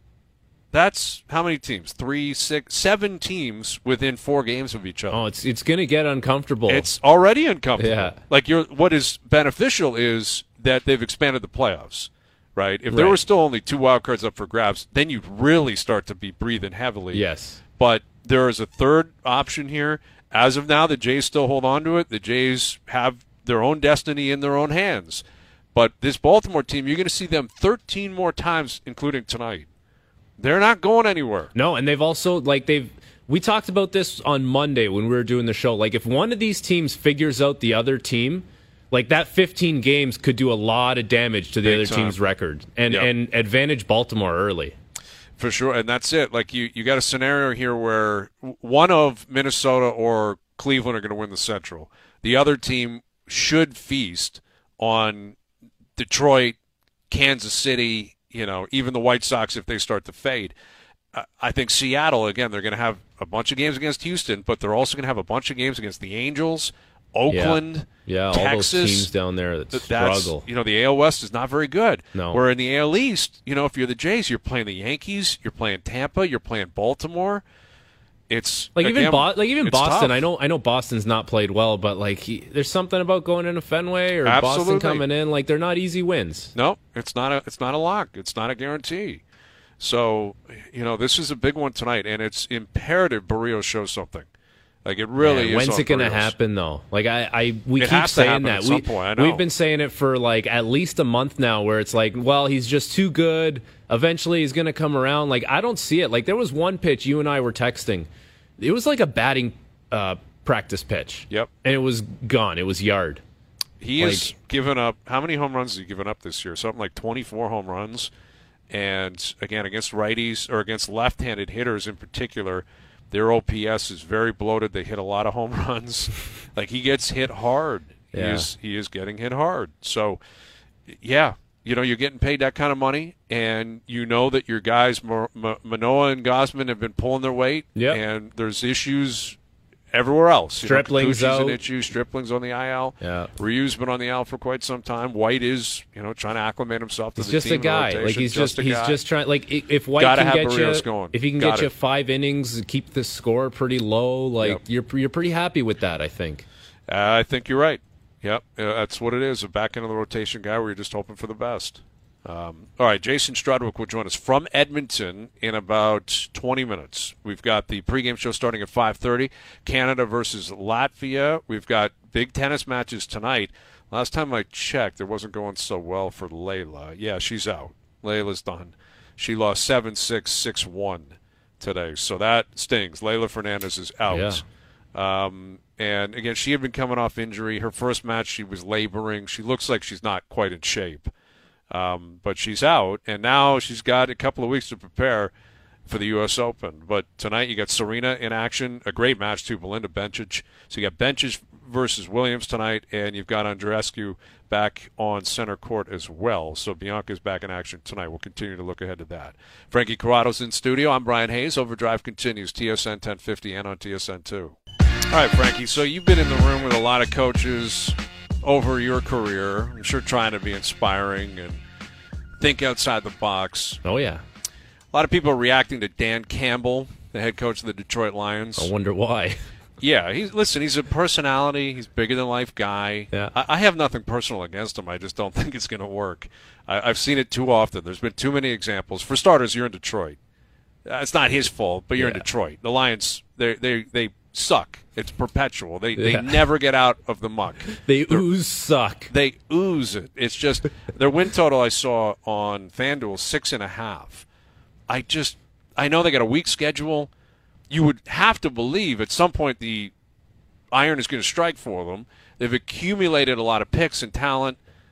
Speaker 1: that's how many teams? Three, six, seven teams within four games of each other.
Speaker 2: Oh, it's it's going to get uncomfortable.
Speaker 1: It's already uncomfortable.
Speaker 2: Yeah.
Speaker 1: Like you're, what is beneficial is that they've expanded the playoffs. Right? If there
Speaker 2: Right.
Speaker 1: were still only two wild cards up for grabs, then you'd really start to be breathing heavily.
Speaker 2: Yes.
Speaker 1: But there is a third option here. As of now, the Jays still hold on to it. The Jays have their own destiny in their own hands. But this Baltimore team, you're going to see them thirteen more times, including tonight. They're not going anywhere.
Speaker 2: No, and they've also, like, they've, we talked about this on Monday when we were doing the show. Like, if one of these teams figures out the other team, like, that fifteen games could do a lot of damage to the
Speaker 1: Big
Speaker 2: other
Speaker 1: time.
Speaker 2: team's record and,
Speaker 1: Yep.
Speaker 2: and advantage Baltimore early.
Speaker 1: For sure, and that's it. Like you, you got a scenario here where one of Minnesota or Cleveland are going to win the Central. The other team should feast on Detroit, Kansas City, you know, even the White Sox if they start to fade. I- I think Seattle, again, they're going to have a bunch of games against Houston, but they're also going to have a bunch of games against the Angels, Oakland,
Speaker 2: Yeah, all
Speaker 1: Texas.
Speaker 2: those teams down there that
Speaker 1: Th-
Speaker 2: struggle.
Speaker 1: That's, you know, the A L West is not very good.
Speaker 2: No.
Speaker 1: Where in the A L East, you know, if you're the Jays, you're playing the Yankees, you're playing Tampa, you're playing Baltimore. It's
Speaker 2: Like even
Speaker 1: again,
Speaker 2: Bo- like even
Speaker 1: it's
Speaker 2: Boston,
Speaker 1: tough.
Speaker 2: I know I know Boston's not played well, but like he, there's something about going into Fenway or Boston
Speaker 1: Absolutely.
Speaker 2: coming in, like they're not easy wins.
Speaker 1: No, it's not a it's not a lock. It's not a guarantee. So, you know, this is a big one tonight, and it's imperative Barrios shows something. Like it really
Speaker 2: Man,
Speaker 1: is.
Speaker 2: when's
Speaker 1: on
Speaker 2: it going to
Speaker 1: Barrios.
Speaker 2: happen though? Like I, I we
Speaker 1: It
Speaker 2: keep
Speaker 1: has to
Speaker 2: saying
Speaker 1: happen
Speaker 2: that
Speaker 1: at
Speaker 2: we,
Speaker 1: some point, I know.
Speaker 2: we've been saying it for like at least a month now, where it's like, well, he's just too good. Eventually, he's going to come around. Like I don't see it. Like there was one pitch you and I were texting. It was like a batting uh, practice pitch.
Speaker 1: Yep.
Speaker 2: And it was gone. It was yard.
Speaker 1: He
Speaker 2: Like-
Speaker 1: has given up how many home runs has he given up this year? Something like twenty-four home runs. And again, against righties or against left-handed hitters in particular, their O P S is very bloated. They hit a lot of home runs. Like he gets hit hard.
Speaker 2: Yeah.
Speaker 1: He is he is getting hit hard. So, yeah, you know you're getting paid that kind of money, and you know that your guys Mo- Mo- Manoah and Gosman have been pulling their weight.
Speaker 2: Yep.
Speaker 1: And there's issues everywhere else. You know,
Speaker 2: Stripling's
Speaker 1: Kikuchi's
Speaker 2: out.
Speaker 1: an issue. Stripling's on the I L.
Speaker 2: Yeah.
Speaker 1: Ryu's been on the I L for quite some time. White is, you know, trying to acclimate himself to
Speaker 2: He's
Speaker 1: the
Speaker 2: just
Speaker 1: team
Speaker 2: a
Speaker 1: and
Speaker 2: guy.
Speaker 1: rotation.
Speaker 2: Like he's just,
Speaker 1: a
Speaker 2: he's
Speaker 1: guy.
Speaker 2: just trying. Like i- if White
Speaker 1: Gotta
Speaker 2: can
Speaker 1: have
Speaker 2: get
Speaker 1: Barrios
Speaker 2: you,
Speaker 1: going.
Speaker 2: if he can
Speaker 1: Got
Speaker 2: get you
Speaker 1: it.
Speaker 2: five innings, keep the score pretty low. Like
Speaker 1: Yep.
Speaker 2: you're you're pretty happy with that, I think.
Speaker 1: Uh, I think you're right. Yep, uh, that's what it is. A back end of the rotation guy where you're just hoping for the best. Um, all right, Jason Strudwick will join us from Edmonton in about twenty minutes. We've got the pregame show starting at five thirty. Canada versus Latvia. We've got big tennis matches tonight. Last time I checked, it wasn't going so well for Layla. Yeah, she's out. Layla's done. She lost seven six, six one today, so that stings. Layla Fernandez is out. Um, and, again, she had been coming off injury. Her first match, she was laboring. She looks like she's not quite in shape. Um, but she's out, and now she's got a couple of weeks to prepare for the U S Open. But tonight you got Serena in action, a great match too, Belinda Bencic. So you got Bencic versus Williams tonight, and you've got Andreescu back on center court as well. So Bianca's back in action tonight. We'll continue to look ahead to that. Frankie Corrado's in studio. I'm Brian Hayes. Overdrive continues, T S N ten fifty and on T S N two. All right, Frankie, so you've been in the room with a lot of coaches over your career. I'm sure trying to be inspiring and think outside the box.
Speaker 2: Oh yeah.
Speaker 1: A lot of people are reacting to Dan Campbell, the head coach of the Detroit Lions.
Speaker 2: I wonder why.
Speaker 1: Yeah, he's listen. He's a personality. He's bigger than life guy.
Speaker 2: Yeah.
Speaker 1: I, I have nothing personal against him. I just don't think it's going to work. I, I've seen it too often. There's been too many examples. For starters, you're in Detroit. Uh, it's not his fault, but you're in
Speaker 2: Yeah.
Speaker 1: Detroit. The Lions, they they they suck. It's perpetual. They
Speaker 2: Yeah.
Speaker 1: they never get out of the muck.
Speaker 2: They
Speaker 1: They're-
Speaker 2: ooze suck.
Speaker 1: They ooze it. It's just their win total I saw on FanDuel six and a half. I just I know they got a weak schedule. You would have to believe at some point the iron is going to strike for them. They've accumulated a lot of picks and talent.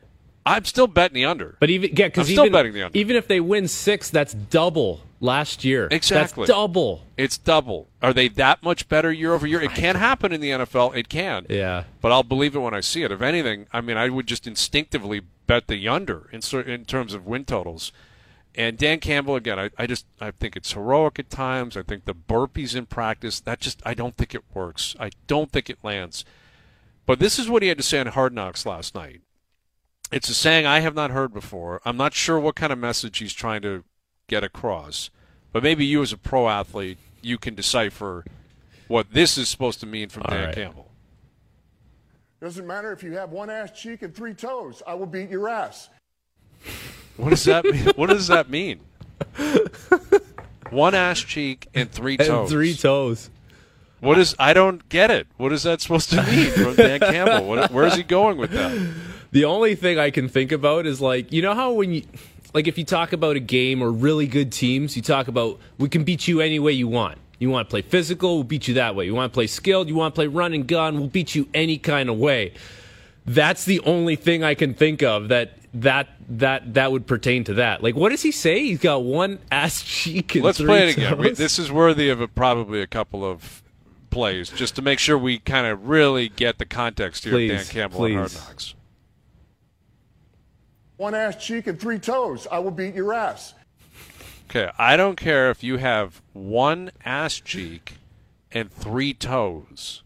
Speaker 1: I'm still betting the under.
Speaker 2: But even yeah, because
Speaker 1: I'm still
Speaker 2: even,
Speaker 1: betting the under.
Speaker 2: even if they win six, that's double last year.
Speaker 1: Exactly.
Speaker 2: That's double.
Speaker 1: It's double. Are they that much better year over year? It can happen in the N F L. It can.
Speaker 2: Yeah.
Speaker 1: But I'll believe it when I see it. If anything, I mean, I would just instinctively bet the under in, in terms of win totals. And Dan Campbell, again, I, I just I think it's heroic at times. I think the burpees in practice, that just I don't think it works. I don't think it lands. But this is what he had to say on Hard Knocks last night. It's a saying I have not heard before. I'm not sure what kind of message he's trying to get across. But maybe you as a pro athlete, you can decipher what this is supposed to mean from
Speaker 2: All
Speaker 1: Dan
Speaker 2: right.
Speaker 1: Campbell.
Speaker 5: Doesn't matter if you have one ass cheek and three toes. I will beat your ass.
Speaker 1: What does that mean? What does that mean? One ass cheek and three toes.
Speaker 2: And three toes.
Speaker 1: What is? I don't get it. What is that supposed to mean from Dan Campbell? What, where is he going with that?
Speaker 2: The only thing I can think about is like, you know how when you, like if you talk about a game or really good teams, you talk about we can beat you any way you want. You want to play physical, we'll beat you that way. You want to play skilled, you want to play run and gun, we'll beat you any kind of way. That's the only thing I can think of that that that that would pertain to that. Like, what does he say? He's got one ass cheek and
Speaker 1: Let's
Speaker 2: three
Speaker 1: play it again. We,
Speaker 2: toes?
Speaker 1: this is worthy of a, probably a couple of plays just to make sure we kind of really get the context here
Speaker 2: Please,
Speaker 1: of Dan Campbell
Speaker 2: please.
Speaker 1: and Hard Knocks.
Speaker 5: One ass cheek and three toes. I will beat your ass.
Speaker 1: Okay, I don't care if you have one ass cheek and three toes.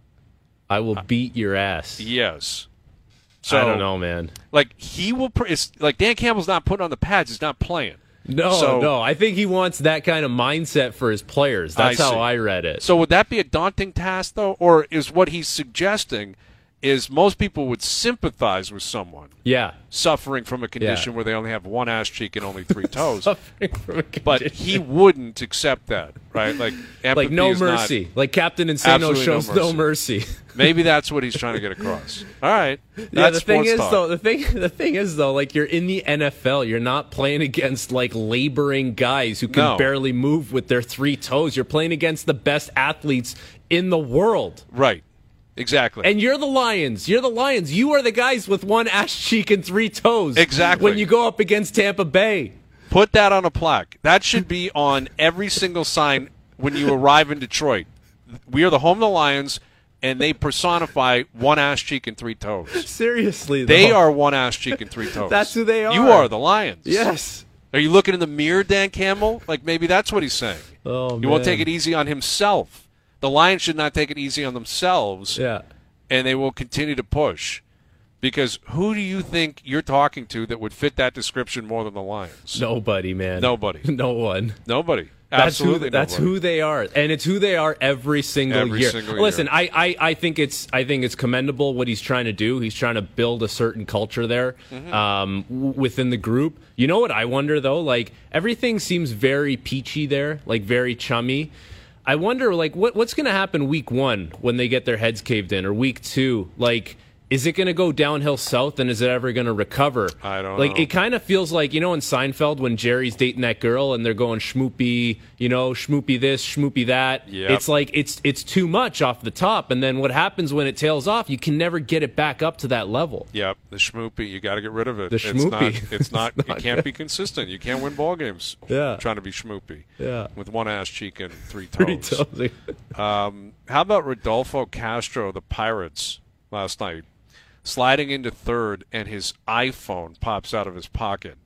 Speaker 2: I will beat your ass.
Speaker 1: Yes. So
Speaker 2: I don't know, man.
Speaker 1: Like he will. Pr- it's, like Dan Campbell's not putting on the pads. He's not playing.
Speaker 2: No,
Speaker 1: So-
Speaker 2: no. I think he wants that kind of mindset for his players. That's
Speaker 1: I
Speaker 2: how
Speaker 1: see.
Speaker 2: I read it.
Speaker 1: So would that be a daunting task, though, or is what he's suggesting is most people would sympathize with someone
Speaker 2: yeah.
Speaker 1: suffering from a condition
Speaker 2: Yeah.
Speaker 1: where they only have one ass cheek and only three toes,
Speaker 2: Suffering from a
Speaker 1: but
Speaker 2: condition.
Speaker 1: he wouldn't accept that, right? Like empathy
Speaker 2: like no
Speaker 1: is not-
Speaker 2: mercy. Like Captain Insano
Speaker 1: Absolutely no
Speaker 2: shows no mercy.
Speaker 1: mercy. Maybe that's what he's trying to get across. All right.
Speaker 2: Yeah,
Speaker 1: That's
Speaker 2: the thing
Speaker 1: sports
Speaker 2: is
Speaker 1: talk.
Speaker 2: though, the thing the thing is though, like you're in the N F L, you're not playing against like laboring guys who can
Speaker 1: No.
Speaker 2: barely move with their three toes. You're playing against the best athletes in the world.
Speaker 1: Right. Exactly.
Speaker 2: And you're the Lions. You're the Lions. You are the guys with one ass cheek and three toes.
Speaker 1: Exactly.
Speaker 2: When you go up against Tampa Bay.
Speaker 1: Put that on a plaque. That should be on every single sign when you arrive in Detroit. We are the home of the Lions, and they personify one ass cheek and three toes.
Speaker 2: Seriously, though.
Speaker 1: They are one ass cheek and three toes.
Speaker 2: That's who they are.
Speaker 1: You are the Lions.
Speaker 2: Yes.
Speaker 1: Are you looking in the mirror, Dan Campbell? Like maybe that's what he's saying.
Speaker 2: Oh,
Speaker 1: He won't
Speaker 2: man.
Speaker 1: take it easy on himself. The Lions should not take it easy on themselves.
Speaker 2: Yeah.
Speaker 1: And they will continue to push. Because who do you think you're talking to that would fit that description more than the Lions?
Speaker 2: Nobody, man.
Speaker 1: Nobody.
Speaker 2: No one.
Speaker 1: Nobody.
Speaker 2: That's
Speaker 1: Absolutely
Speaker 2: who. That's
Speaker 1: nobody.
Speaker 2: who they are, and it's who they are every single
Speaker 1: Every
Speaker 2: year.
Speaker 1: single
Speaker 2: Listen,
Speaker 1: year.
Speaker 2: I, I, I think it's I think it's commendable what he's trying to do. He's trying to build a certain culture there
Speaker 1: Mm-hmm.
Speaker 2: um, w- within the group. You know what I wonder though? Like everything seems very peachy there, like very chummy. I wonder, like, what what's going to happen week one when they get their heads caved in, or week two? Like, is it going to go downhill south, and is it ever going to recover?
Speaker 1: I don't
Speaker 2: like,
Speaker 1: know.
Speaker 2: It kind of feels like, you know, in Seinfeld when Jerry's dating that girl and they're going schmoopy, you know, schmoopy this, schmoopy that.
Speaker 1: Yep.
Speaker 2: It's like it's it's too much off the top, and then what happens when it tails off? You can never get it back up to that level.
Speaker 1: Yep, the schmoopy. You got to get rid of it.
Speaker 2: The
Speaker 1: It's
Speaker 2: schmoopy.
Speaker 1: not. It's
Speaker 2: It's
Speaker 1: not.
Speaker 2: not
Speaker 1: you can't
Speaker 2: good.
Speaker 1: be consistent. You can't win ball games.
Speaker 2: Yeah.
Speaker 1: Trying to be schmoopy.
Speaker 2: Yeah.
Speaker 1: With one ass cheek and three toes.
Speaker 2: Pretty toes.
Speaker 1: Um, how about Rodolfo Castro, the Pirates, last night, sliding into third, and his iPhone pops out of his pocket.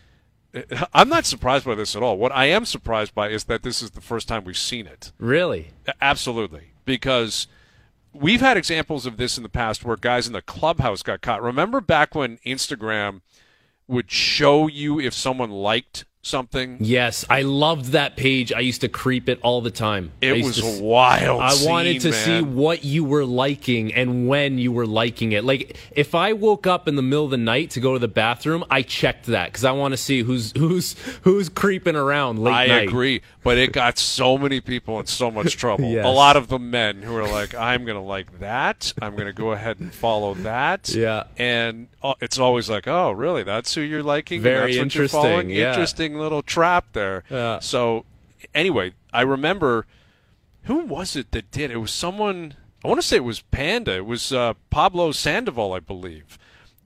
Speaker 1: I'm not surprised by this at all. What I am surprised by is that this is the first time we've seen it.
Speaker 2: Really?
Speaker 1: Absolutely. Because we've had examples of this in the past where guys in the clubhouse got caught. Remember back when Instagram would show you if someone liked something?
Speaker 2: Yes, I loved that page. I used to creep it all the time. I
Speaker 1: It
Speaker 2: used
Speaker 1: was
Speaker 2: to
Speaker 1: a wild
Speaker 2: I
Speaker 1: scene,
Speaker 2: wanted to
Speaker 1: man.
Speaker 2: see what you were liking and when you were liking it. Like if I woke up in the middle of the night to go to the bathroom, I checked that because I want to see who's who's who's creeping around late
Speaker 1: I
Speaker 2: night.
Speaker 1: agree, but it got so many people in so much trouble.
Speaker 2: Yes.
Speaker 1: A lot of the men who are like, I'm going to like that. I'm going to go ahead and follow that.
Speaker 2: Yeah.
Speaker 1: And uh, it's always like, oh, really? That's who you're liking?
Speaker 2: Very
Speaker 1: That's what you're
Speaker 2: interesting,
Speaker 1: following?
Speaker 2: yeah.
Speaker 1: Interesting little trap there.
Speaker 2: Yeah.
Speaker 1: So anyway, I remember, who was it that did? It was someone, I want to say it was Panda. It was uh, Pablo Sandoval, I believe,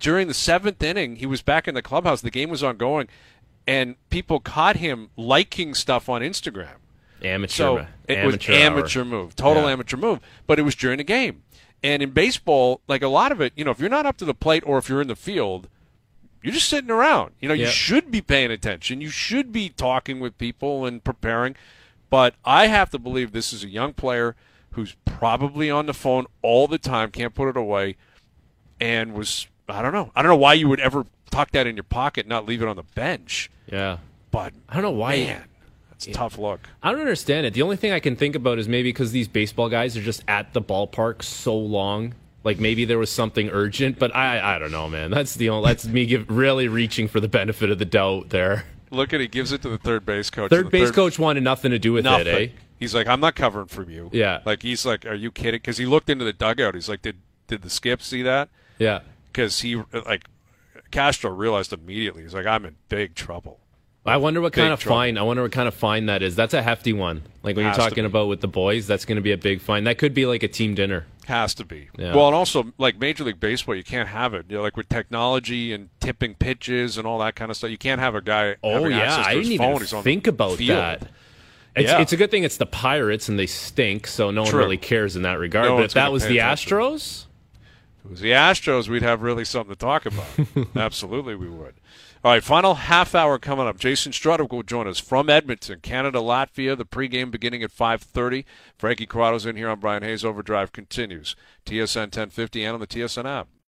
Speaker 1: during the seventh inning, he was back in the clubhouse. The game was ongoing, and people caught him liking stuff on Instagram.
Speaker 2: Amateur.
Speaker 1: So it
Speaker 2: amateur
Speaker 1: was amateur
Speaker 2: hour.
Speaker 1: move, total
Speaker 2: Yeah.
Speaker 1: amateur move. But it was during the game. And in baseball, like a lot of it, you know, if you're not up to the plate or if you're in the field, you're just sitting around. You know, you
Speaker 2: Yep.
Speaker 1: should be paying attention. You should be talking with people and preparing. But I have to believe this is a young player who's probably on the phone all the time, can't put it away, and was, I don't know. I don't know why you would ever tuck that in your pocket and not leave it on the bench.
Speaker 2: Yeah.
Speaker 1: But,
Speaker 2: I don't know why.
Speaker 1: man, that's a tough look.
Speaker 2: I don't understand it. The only thing I can think about is maybe because these baseball guys are just at the ballpark so long. Like maybe there was something urgent, but I I don't know, man. That's the only, that's me give, really reaching for the benefit of the doubt there.
Speaker 1: Look at he gives it to the third base coach.
Speaker 2: Third
Speaker 1: The
Speaker 2: base
Speaker 1: third,
Speaker 2: coach wanted nothing to do with
Speaker 1: nothing.
Speaker 2: it, eh?
Speaker 1: He's like, I'm not covering for you.
Speaker 2: Yeah.
Speaker 1: Like he's like, are you kidding? Because he looked into the dugout. He's like, did did the skip see that?
Speaker 2: Yeah.
Speaker 1: Because he like Castro realized immediately. He's like, I'm in big trouble.
Speaker 2: I wonder what
Speaker 1: Big
Speaker 2: kind of
Speaker 1: trouble.
Speaker 2: fine. I wonder what kind of fine that is. That's a hefty one. Like when
Speaker 1: Has
Speaker 2: you're
Speaker 1: to
Speaker 2: talking
Speaker 1: be.
Speaker 2: about with the boys, that's going to be a big fine. That could be like a team dinner.
Speaker 1: Has to be.
Speaker 2: Yeah.
Speaker 1: Well, and also like Major League Baseball, you can't have it. You know, like with technology and tipping pitches and all that kind of stuff, you can't have a guy.
Speaker 2: Oh
Speaker 1: having
Speaker 2: yeah,
Speaker 1: access to
Speaker 2: I
Speaker 1: his
Speaker 2: didn't
Speaker 1: phone.
Speaker 2: even
Speaker 1: He's on
Speaker 2: think
Speaker 1: the
Speaker 2: about
Speaker 1: field.
Speaker 2: that. It's,
Speaker 1: Yeah.
Speaker 2: it's a good thing it's the Pirates and they stink, so no one
Speaker 1: True.
Speaker 2: really cares in that regard.
Speaker 1: No
Speaker 2: but
Speaker 1: one's
Speaker 2: if that
Speaker 1: gonna
Speaker 2: was
Speaker 1: pay
Speaker 2: the
Speaker 1: attention.
Speaker 2: Astros,
Speaker 1: If it was the Astros, we'd have really something to talk about. Absolutely, we would. All right, final half hour coming up. Jason Strudwick will join us from Edmonton, Canada, Latvia. The pregame beginning at five thirty. Frankie Corrado's in here on Brian Hayes. Overdrive continues. T S N ten fifty and on the T S N app.